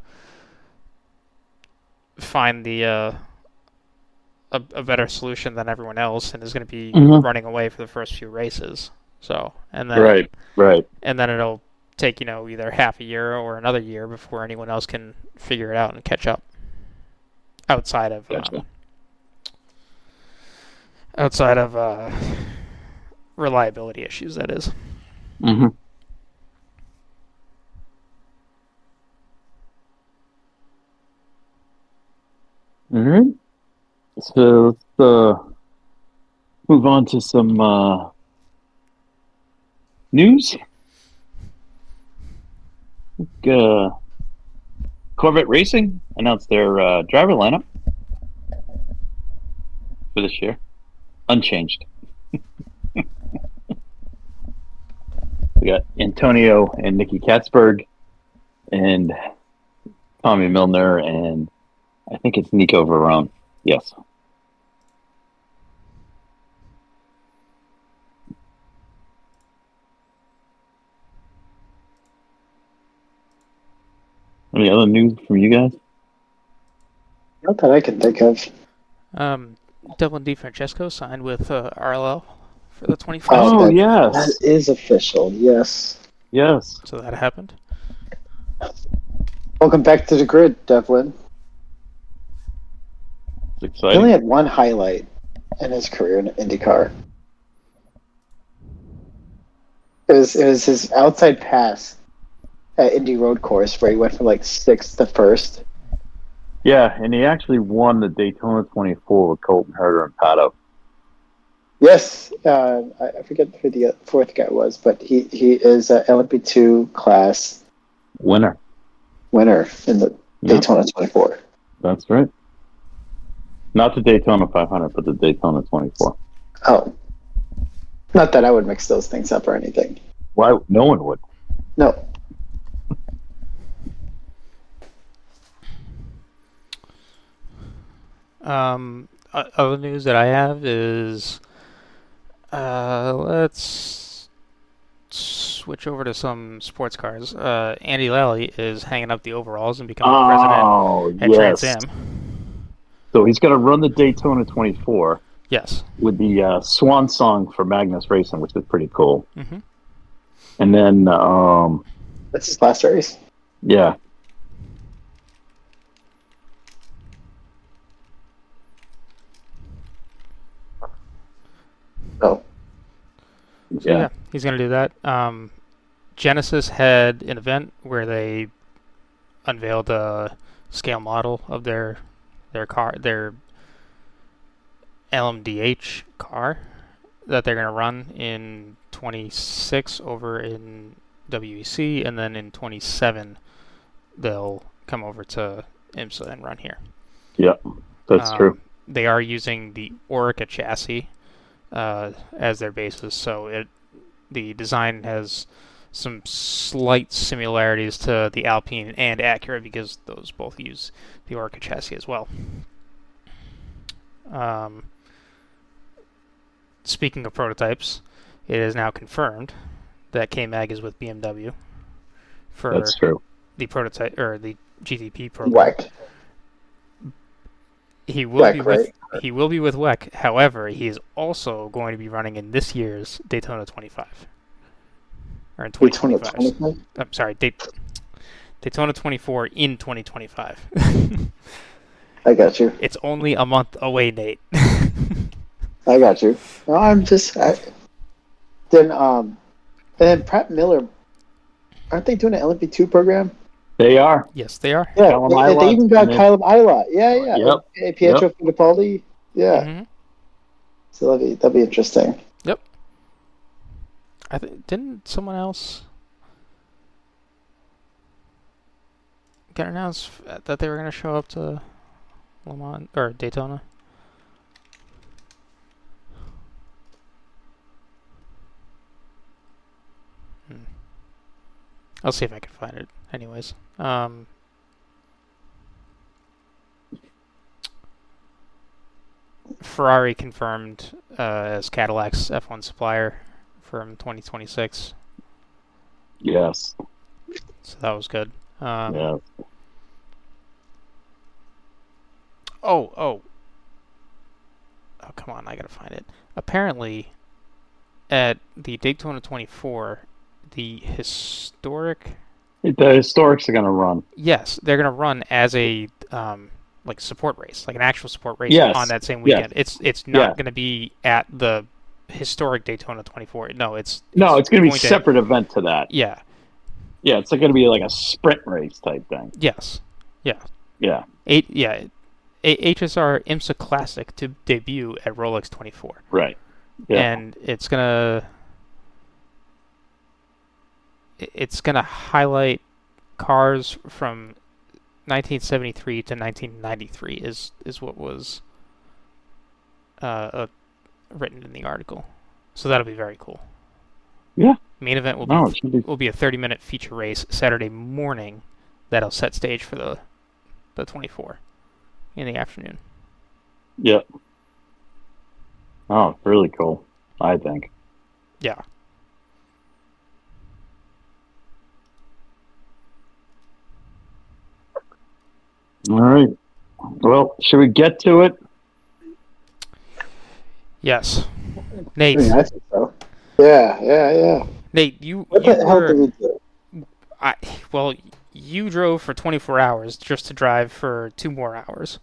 find the uh, a, a better solution than everyone else, and is going to be Mhm. running away for the first few races. So and then right, right. and then it'll take, you know, either half a year or another year before anyone else can figure it out and catch up. Outside of Gotcha. um, outside of uh, reliability issues, that is. Mm-hmm. All right. So let's uh, move on to some uh, news. Uh, Corvette Racing announced their uh, driver lineup for this year, unchanged. We got Antonio and Nicky Katzberg, and Tommy Milner, and I think it's Nico Verone. Yes. Any other news from you guys? Not that I can think of. Um, Dylan DeFrancesco signed with uh, R L L for the twenty-five. Oh, Oh, that- yes. That is official, yes. Yes. So that happened. Welcome back to the grid, Devlin. It's He exciting. only had one highlight in his career in IndyCar. It was, it was his outside pass at Indy Road Course where he went from like sixth to first. Yeah, and he actually won the Daytona twenty-four with Colton Herter and Pato. Yes, uh, I, I forget who the fourth guy was, but he, he is a L M P two class Winner. winner in the Yeah. Daytona twenty-four. That's right. Not the Daytona five hundred, but the Daytona twenty-four. Oh. Not that I would mix those things up or anything. Why? No one would. No. Um, o- other news that I have is, uh, let's switch over to some sports cars. Uh, Andy Lally is hanging up the overalls and becoming president Oh, at yes. Trans Am. So he's going to run the Daytona twenty-four Yes. with the uh, swan song for Magnus Racing, which is pretty cool. Mm-hmm. And then, um, That's his last race. yeah. Oh. So, yeah. Yeah. he's going to do that. Um, Genesis had an event where they unveiled a scale model of their their car, their L M D H car that they're going to run in twenty-six over in W E C, and then in twenty-seven they'll come over to IMSA and run here. That's Um, true. They are using the Orica chassis uh, as their basis, so it the design has some slight similarities to the Alpine and Acura because those both use the Orica chassis as well. Um, speaking of prototypes, it is now confirmed that K-Mag is with B M W for That's true. the prototype or the G T P program. W E C. He will W E be C, with right? he will be with W E C. However, he is also going to be running in this year's Daytona twenty-five. Or in twenty Daytona twenty-five. twenty-five? I'm sorry, Day- Daytona twenty-four in twenty twenty-five. I got you. It's only a month away, Nate. I got you. No, I'm just I, then um and then Pratt Miller, aren't they doing an L M P two program? They are. Yes, they are. Yeah, Callum they, Ilott, they even got and Kyle Ilott. Yeah, yeah. Yep. And Pietro Fittipaldi. Yeah. Mhm. So that'll be that'll be interesting. I think didn't someone else get announced f- that they were going to show up to Le Mans or Daytona? Hmm. I'll see if I can find it. Anyways, um, Ferrari confirmed uh, as Cadillac's F one supplier from twenty twenty-six, Yes. so that was good. Um, Yeah. Oh, oh. Oh, come on, I gotta find it. Apparently, at the Daytona twenty-four, the historic... The historics are going to run. Yes, they're gonna run as a, um, like, support race, like an actual support race Yes. on that same Yes. weekend. It's it's not Yeah. gonna be at the historic Daytona twenty-four. No, it's... No, it's going to be a to- separate event to that. Yeah, Yeah, it's going to be like a sprint race type thing. yes. Yeah. Eight, yeah. A- H S R IMSA Classic to debut at Rolex twenty-four. Right. Yeah. And it's gonna i- it's gonna highlight cars from nineteen seventy-three to nineteen ninety-three is is what was uh, uh written in the article. So that'll be very cool. Yeah. Main event will No, be it should be. will be a thirty minute feature race Saturday morning that'll set stage for the the twenty-four in the afternoon. Yeah. Oh, really cool. I think. Yeah. All right. Well, should we get to it? Yes. I Nate, mean, I think so. Yeah, yeah, yeah. Nate, you What you the hell were, did we do? I, well, you drove for twenty-four hours just to drive for two more hours.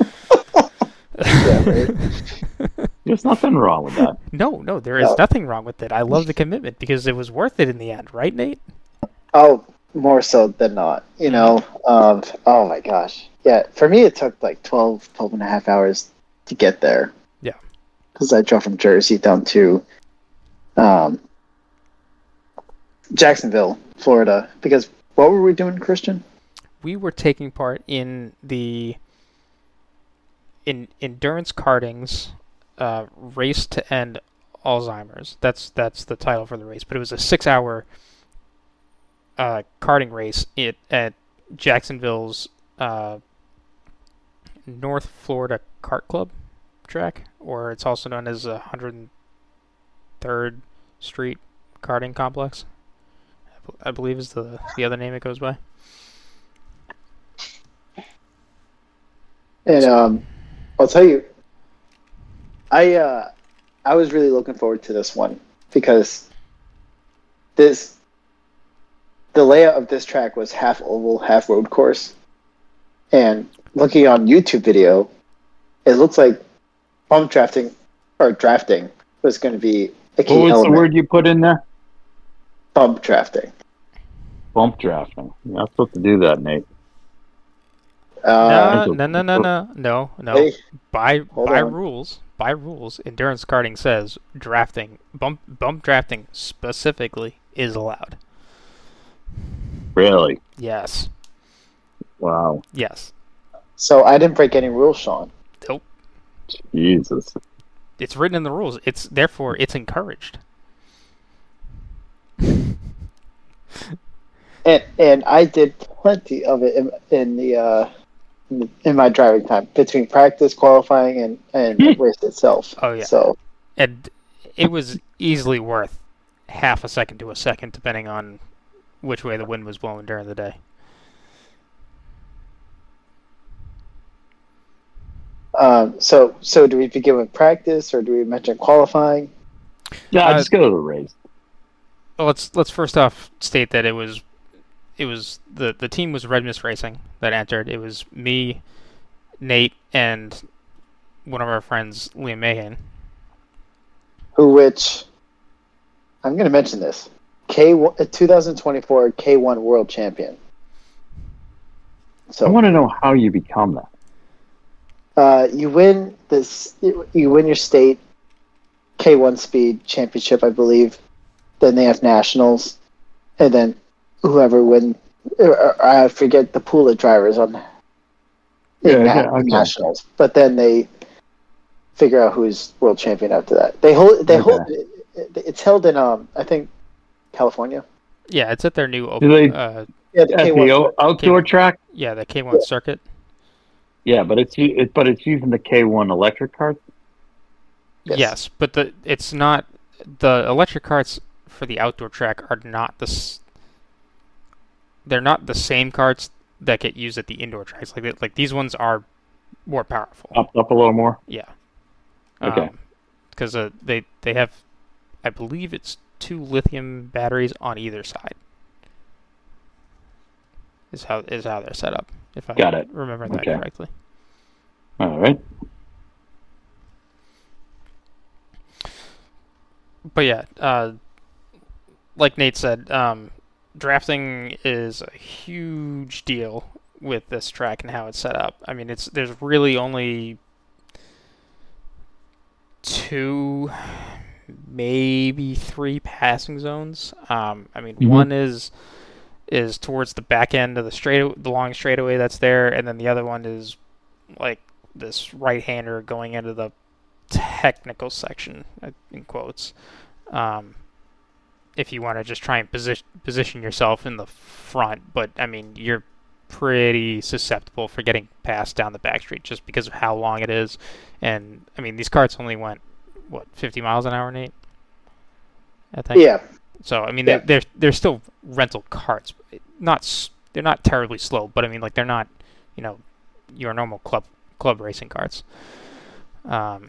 Yeah, right. There's nothing wrong with that. No, no, there is No. nothing wrong with it. I love the commitment because it was worth it in the end, right, Nate? Oh, more so than not. You know, um, oh my gosh. Yeah, for me it took like twelve, twelve and a half hours to get there. Yeah. Because I drove from Jersey down to um, Jacksonville, Florida. Because what were we doing, Christian? We were taking part in the in endurance karting's uh, race to end Alzheimer's. That's that's the title for the race. But it was a six-hour uh, karting race it, at Jacksonville's uh, North Florida Kart Club track, or it's also known as one hundred third Street Karting Complex. I b- I believe is the the other name it goes by. And um, I'll tell you, I uh, I was really looking forward to this one because this the layout of this track was half oval, half road course, and looking on YouTube video, it looks like bump drafting or drafting was going to be a key What was element. the word you put in there? Bump drafting. Bump drafting. You're not supposed to do that, Nate. Uh, no, no, no, no, no, no, no. hey, By hold by on. rules, by rules, endurance karting says drafting, bump bump drafting specifically is allowed. Really? Yes, Wow. yes. so I didn't break any rules, Sean. Jesus. It's written in the rules. It's therefore it's encouraged. And and I did plenty of it in, in the uh, in, in my driving time between practice, qualifying, and and the race itself. Oh, yeah. So And it was easily worth half a second to a second, depending on which way the wind was blowing during the day. Um, so, so do we begin with practice, or do we mention qualifying? Yeah, Uh, just go to the race. Well, let's let's first off state that it was it was the the team was Red Mist Racing that entered. It was me, Nate, and one of our friends, Liam Mahan. Who, which I'm going to mention this K twenty twenty-four K one World Champion. So I want to know how you become that. uh, you win this. You win your state K one Speed Championship, I believe. Then they have nationals, and then whoever win. I forget the pool of drivers on Yeah, in yeah, na- okay. nationals, but then they figure out who's world champion after that. They hold. They Okay. hold. It's held in um, I think California. Yeah, it's at their new Do open. they- Uh, Yeah, the At K one. the o- outdoor K one. track? yeah, the K one circuit. Yeah, but it's u- it, but it's using the K one electric cart. Yes. Yes, but the it's not the electric carts for the outdoor track are not the s- they're not the same carts that get used at the indoor tracks. Like they- like these ones are more powerful. Up up a little more. Yeah. Okay. Because uh, they they have, I believe it's two lithium batteries on either side. Is how is how they're set up. If I Got it. remember that Okay. correctly. All right. But yeah, uh, like Nate said, um, drafting is a huge deal with this track and how it's set up. I mean, it's there's really only two, maybe three passing zones. Um, I mean, Mhm. one is is towards the back end of the straight, the long straightaway that's there, and then the other one is like this right-hander going into the technical section, in quotes. Um, if you want to just try and position position yourself in the front, but I mean, you're pretty susceptible for getting passed down the back street just because of how long it is. And I mean, these carts only went what fifty miles an hour, Nate? I think. Yeah, So I mean, Yeah. they're, they're they're still rental carts. Not s- they're not terribly slow, but I mean, like they're not, you know, your normal club club racing carts. Um.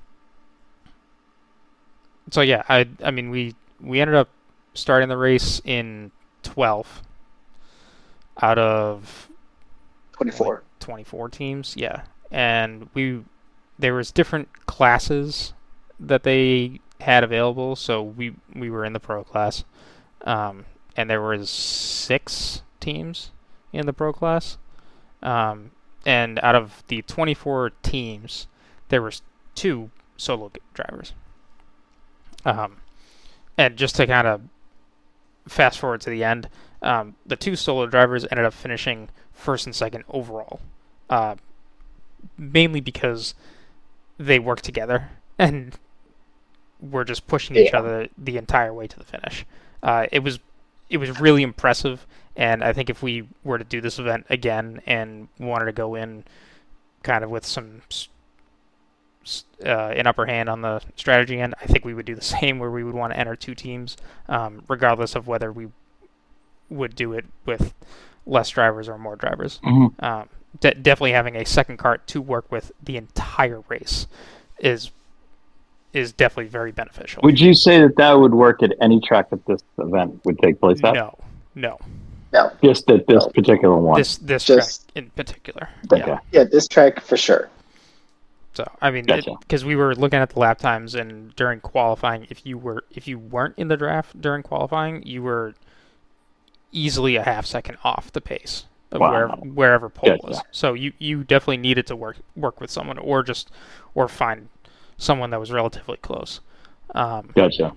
So yeah, I I mean we we ended up starting the race in twelve out of twenty-four. twenty-four teams, yeah. And we there was different classes that they had available, so we we were in the pro class. Um, and there was six teams in the pro class. Um, and out of the twenty-four teams, there was two solo drivers. Um, and just to kind of fast forward to the end, um, the two solo drivers ended up finishing first and second overall, uh, mainly because they worked together and were just pushing each Yeah. other the entire way to the finish. Uh, it was it was really impressive, and I think if we were to do this event again and wanted to go in kind of with some s- s- uh, an upper hand on the strategy end, I think we would do the same, where we would want to enter two teams, um, regardless of whether we would do it with less drivers or more drivers. Mhm. Um, de- definitely having a second cart to work with the entire race is is definitely very beneficial. Would you say that that would work at any track that this event would take place at? No, no. No, Just at this No. particular one. This this Just- track in particular. Okay. Yeah. yeah, this track for sure. So I mean, Gotcha. because we were looking at the lap times, and during qualifying, if you were if you weren't in the draft during qualifying, you were easily a half second off the pace of Wow. wherever wherever pole Gotcha. was. So you you definitely needed to work work with someone, or just or find someone that was relatively close. Um, Gotcha.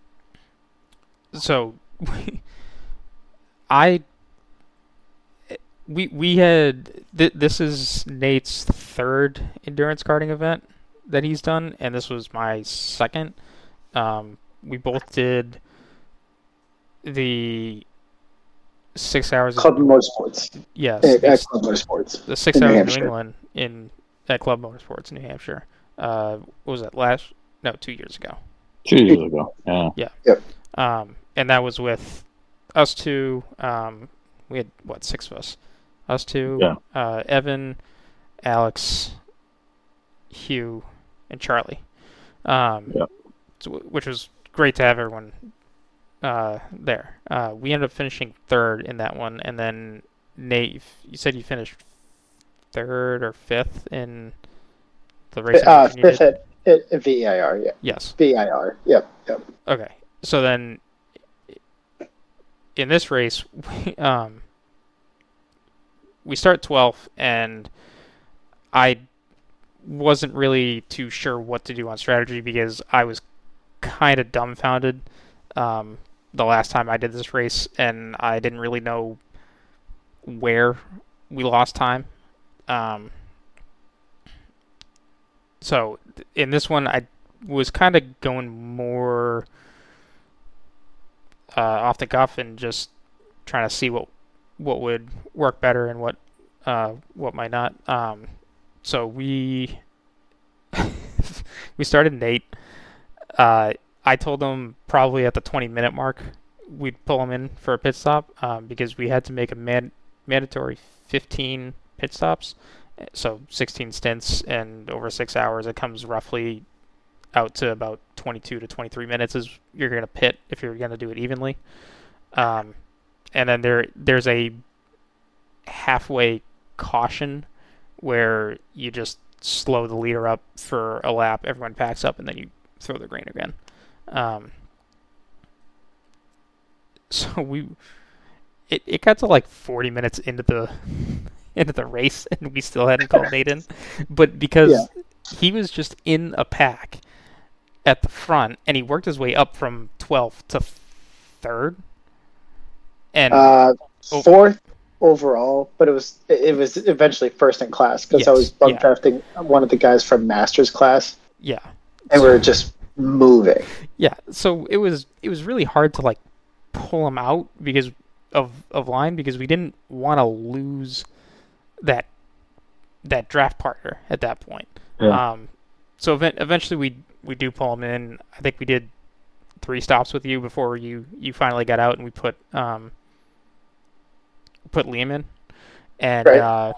so I we we had th- this is Nate's third endurance karting event that he's done, and this was my second. Um, we both did the six hours. Club of, Motorsports. yes, Eh, the, At Club Motorsports. the six in New hours of New Hampshire. England in at Club Motorsports in New Hampshire. Uh, what was that last? No, two years ago. Two years ago. Yeah. Um, and that was with us two. Um, we had what six of us? Us two. Yeah. Uh, Evan, Alex, Hugh, and Charlie. Um, Yeah. so, which was great to have everyone uh, there. Uh, we ended up finishing third in that one, and then Nate, you said you finished third or fifth in the race. Uh, fifth at, at V I R, yeah. Yes. V I R, yep, yep. Okay, so then in this race, we, um, we start twelfth, and I wasn't really too sure what to do on strategy because I was kind of dumbfounded um, the last time I did this race, and I didn't really know where we lost time. Um, so in this one, I was kind of going more uh, off the cuff and just trying to see what what would work better and what uh, what might not. Um, so we we started Nate. Uh, I told him probably at the twenty minute mark we'd pull him in for a pit stop um, because we had to make a man- mandatory fifteen pit stops, so sixteen stints, and over six hours it comes roughly out to about twenty-two to twenty-three minutes is you're going to pit if you're going to do it evenly. Um, and then there there's a halfway caution where you just slow the leader up for a lap, everyone packs up, and then you throw the green again. Um, so we, it, it got to like forty minutes into the into the race, and we still hadn't called Nate in, but because yeah. he was just in a pack at the front, and he worked his way up from twelfth to third, and uh, fourth overall, but it was it was eventually first in class because yes, I was bug yeah. drafting one of the guys from Masters class. Yeah, and so, we were just moving. Yeah, so it was it was really hard to like pull him out because of of line because we didn't want to lose that that draft partner at that point. Yeah. Um, so event, eventually we we do pull him in. I think we did three stops with you before you, you finally got out, and we put um put Liam in, and right. uh,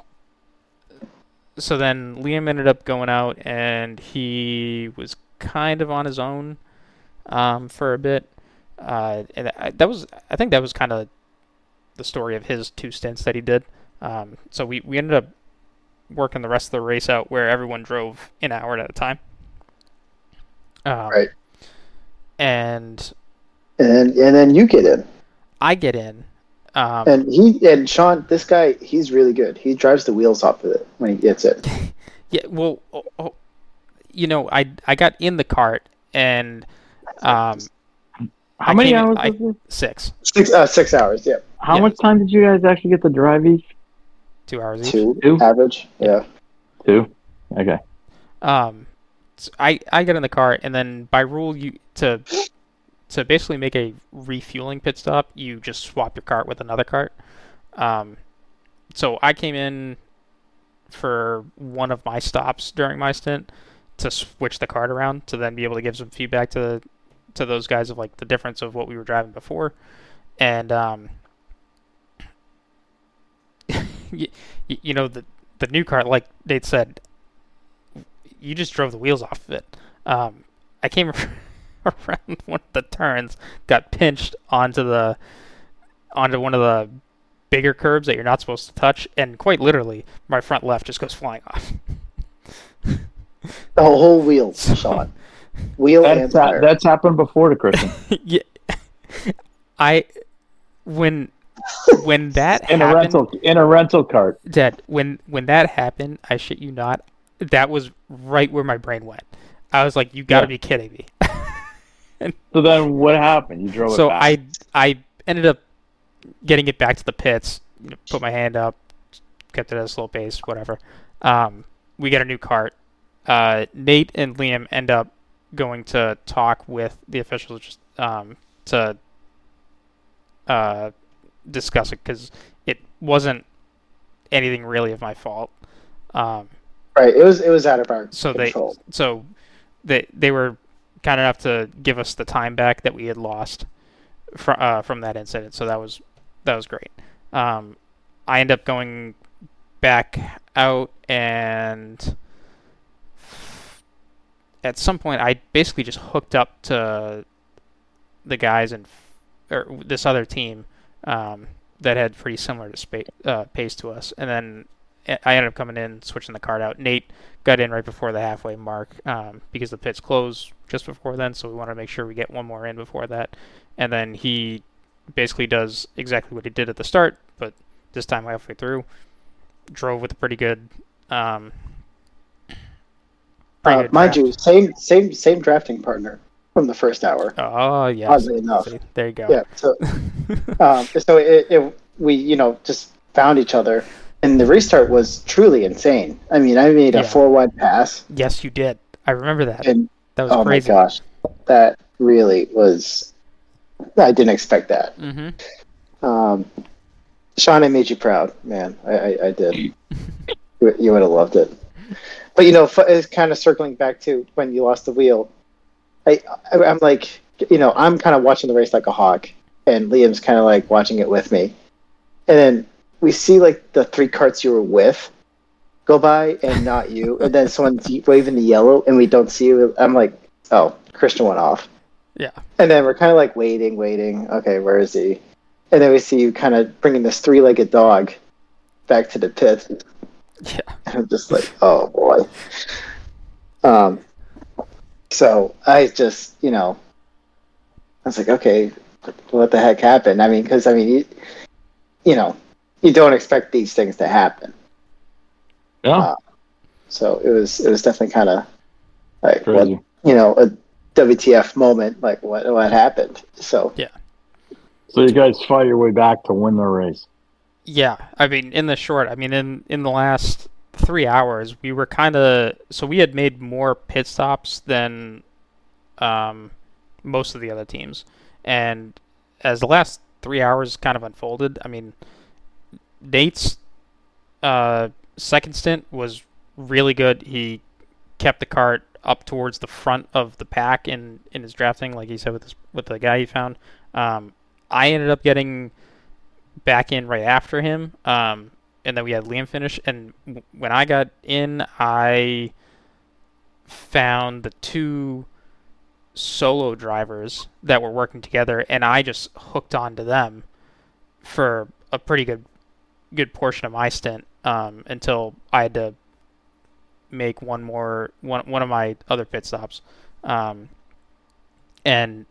so then Liam ended up going out, and he was kind of on his own um, for a bit, uh, and I, that was I think that was kind of the story of his two stints that he did. Um, so we, we ended up working the rest of the race out where everyone drove an hour at a time. Um, right. And and and then you get in. I get in. Um, and he and Sean, this guy, he's really good. He drives the wheels off of it when he gets it. Yeah, well, oh, oh, you know, I I got in the cart and um, how I many came, hours? I, was it? Six. Six uh, six hours. Yeah. How yeah. much time did you guys actually get to drive each? Two hours each. Two, Two? average. Yeah. Two. Okay. Um, so I I get in the cart, and then by rule, you to to basically make a refueling pit stop, you just swap your cart with another cart. Um, so I came in for one of my stops during my stint to switch the cart around to then be able to give some feedback to to those guys of like the difference of what we were driving before, and um, you, you know the the new cart, like Nate said, you just drove the wheels off of it. Um, I came around one of the turns, got pinched onto the onto one of the bigger curbs that you're not supposed to touch, and quite literally, my front left just goes flying off. The whole wheel shot. Wheel that's and tire. Ha- that's happened before to Christian. Yeah, I when when that in happened, a rental in a rental cart. Dad, when when that happened, I shit you not, that was right where my brain went. I was like, "You got to Yeah. be kidding me!" And so then, what happened? You drove so it back. I I ended up getting it back to the pits. You know, put my hand up, kept it at a slow pace, whatever. Um, we get a new cart. Uh, Nate and Liam end up going to talk with the officials just um, to uh, discuss it because it wasn't anything really of my fault. Um, right, it was it was out of our so control. they so they they were kind enough to give us the time back that we had lost from uh, from that incident. So that was that was great. Um, I end up going back out and at some point I basically just hooked up to the guys and or this other team um, that had pretty similar to spa- uh, pace to us, and then I ended up coming in, switching the cart out. Nate got in right before the halfway mark um, because the pits closed just before then, so we wanted to make sure we get one more in before that. And then he basically does exactly what he did at the start, but this time halfway through, drove with a pretty good, um, pretty Uh, good mind draft. you, same same same drafting partner from the first hour. Oh yes, Oddly enough. See, there you go. Yeah. So, um, so it, it we you know just found each other, and the restart was truly insane. I mean, I made a Yeah. four wide pass, Yes, you did. I remember that. and That was oh crazy. my gosh, that really was. I didn't expect that. Mm-hmm. Um, Sean, I made you proud, man. I, I, I did. you, you would have loved it. But you know, f- it's kind of circling back to when you lost the wheel. I, I I'm like, you know, I'm kind of watching the race like a hawk, and Liam's kind of like watching it with me. And then we see like the three carts you were with go by, and not you. And then someone's waving the yellow, and we don't see you. I'm like, oh, Christian went off. Yeah. And then we're kind of like waiting, waiting. Okay, where is he? And then we see you kind of bringing this three-legged dog back to the pit. Yeah. And I'm just like, oh boy. Um. So I just, you know, I was like, okay, what the heck happened? I mean, because I mean, you, you know, you don't expect these things to happen. Yeah, Uh, So it was, it was definitely kind of like, what, crazy. you know, a W T F moment. Like, what, what happened? So. So you guys fight your way back to win the race. Yeah, I mean, in the short, I mean, in, in the last three hours, we were kind of, so we had made more pit stops than um, most of the other teams. And as the last three hours kind of unfolded, I mean, Nate's uh, second stint was really good. He kept the cart up towards the front of the pack in, in his drafting, like he said with, his, with the guy he found. Um, I ended up getting back in right after him, um, and then we had Liam finish. And w- when I got in, I found the two solo drivers that were working together, and I just hooked onto them for a pretty good good portion of my stint um, until I had to make one more one one of my other pit stops, um, and.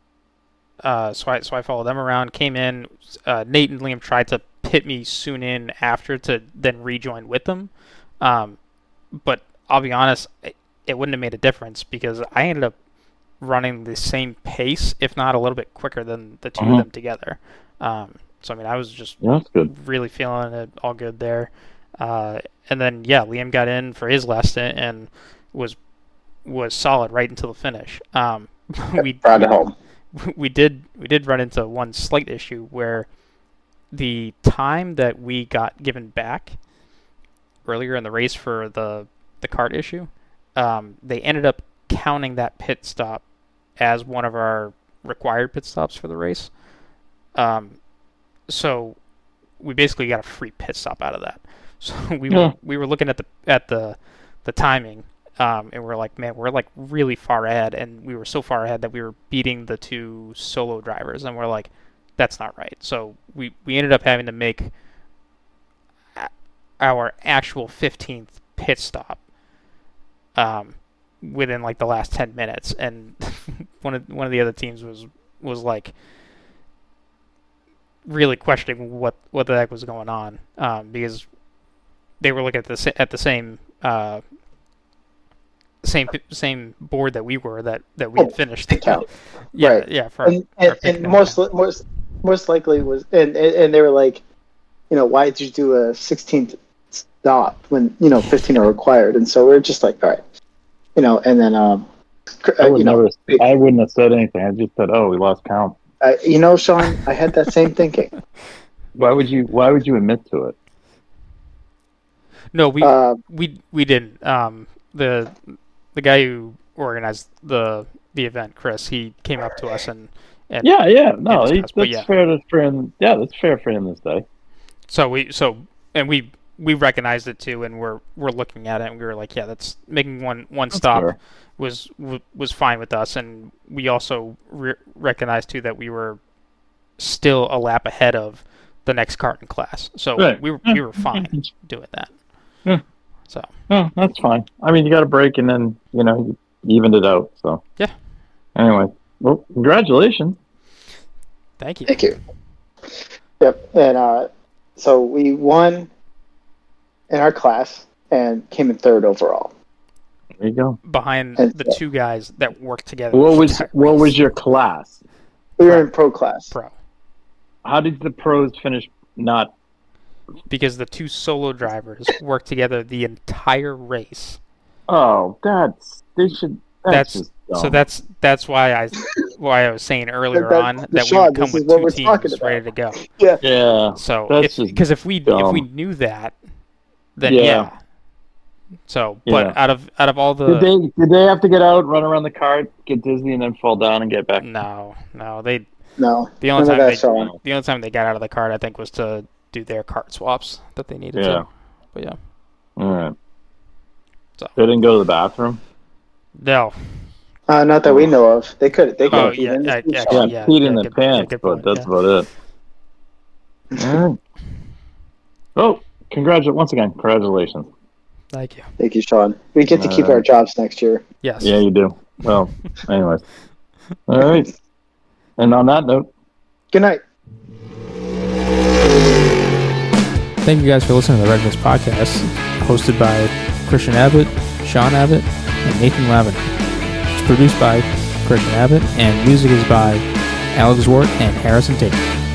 Uh, so I so I followed them around, came in. Uh, Nate and Liam tried to pit me soon in after to then rejoin with them, um, but I'll be honest, it, it wouldn't have made a difference because I ended up running the same pace, if not a little bit quicker than the 2 Mhm. of them together. Um, so I mean, I was just Yeah, that's good. really feeling it all good there. Uh, and then yeah, Liam got in for his last stint and was was solid right until the finish. Um, we Brought it home. we did we did run into one slight issue where the time that we got given back earlier in the race for the the cart issue, um, they ended up counting that pit stop as one of our required pit stops for the race. Um, so we basically got a free pit stop out of that. So we Yeah. were we were looking at the at the the timing. Um, and we're like, man, we're like really far ahead, and we were so far ahead that we were beating the two solo drivers, and we're like, that's not right. So we, we ended up having to make a- our actual fifteenth pit stop um, within like the last ten minutes, and one of one of the other teams was was like really questioning what what the heck was going on um, because they were looking at the sa- at the same. Uh, Same same board that we were that, that we had Oh, finished. pit count. yeah, Right. yeah. For, and for and, pit and count, most yeah. li- most most likely was and, and and they were like, you know, why did you do a sixteenth stop when you know fifteen are required? And so we're just like, all right, you know. And then um, cr- I uh, would you know, never. I wouldn't have said anything. I just said, "Oh, we lost count." uh, you know, Sean, I had that same thinking. Why would you? Why would you admit to it? No, we Uh, we we didn't. Um, the the guy who organized the the event, Chris, he came up to us and and Yeah, yeah. No, discuss, he, but that's yeah. fair to for him. Yeah, that's fair for him to say. so we so and we we recognized it too, and we're we're looking at it, and we were like, yeah, that's making one one That's stop fair. was was fine with us, and we also re- recognized too that we were still a lap ahead of the next cart in class, so Right. we were Yeah. we were fine doing that. Yeah. So No, that's fine. I mean, you got a break, and then you know you evened it out. So yeah. Anyway, well, congratulations. Thank you. Thank you. Yep. And uh, so we won in our class and came in third overall. There you go. Behind And- the two guys that worked together. What the was entire what race. was your class? We were in pro class. pro? How did the pros finish? Not Because the two solo drivers worked together the entire race. oh, that's they should. That's, That's just so dumb. that's that's why I why I was saying earlier That- on that's- that we Sean, would come this with is what two we're talking teams about. ready to go. yeah. So That's just because if we if we dumb. knew that, then Yeah. yeah. So, but Yeah. out of out of all Did the they did they have to get out, run around the cart, get dizzy, and then fall down and get back? no no they No. the only None time of they that, Sean. the only time they got out of the cart I think was to do their cart swaps that they needed Yeah. to. But yeah, All right. So. They didn't go to the bathroom. no. Uh, not that we know of. They could. They could. Oh have yeah, peed in. I- It's actually, Yeah, yeah, peed yeah, in the good- yeah, pants, good but point, that's yeah. about it. All right. Oh, congratulations once again. Congratulations. Thank you. Thank you, Sean. We get to keep Uh, our jobs next year. Yes. Yeah, you do. Well, anyways. All right. And on that note, Good night. Thank you guys for listening to the Red Mist Podcast, hosted by Christian Abbott, Sean Abbott, and Nathan Lavender. It's produced by Christian Abbott, and music is by Alex Wart and Harrison Tate.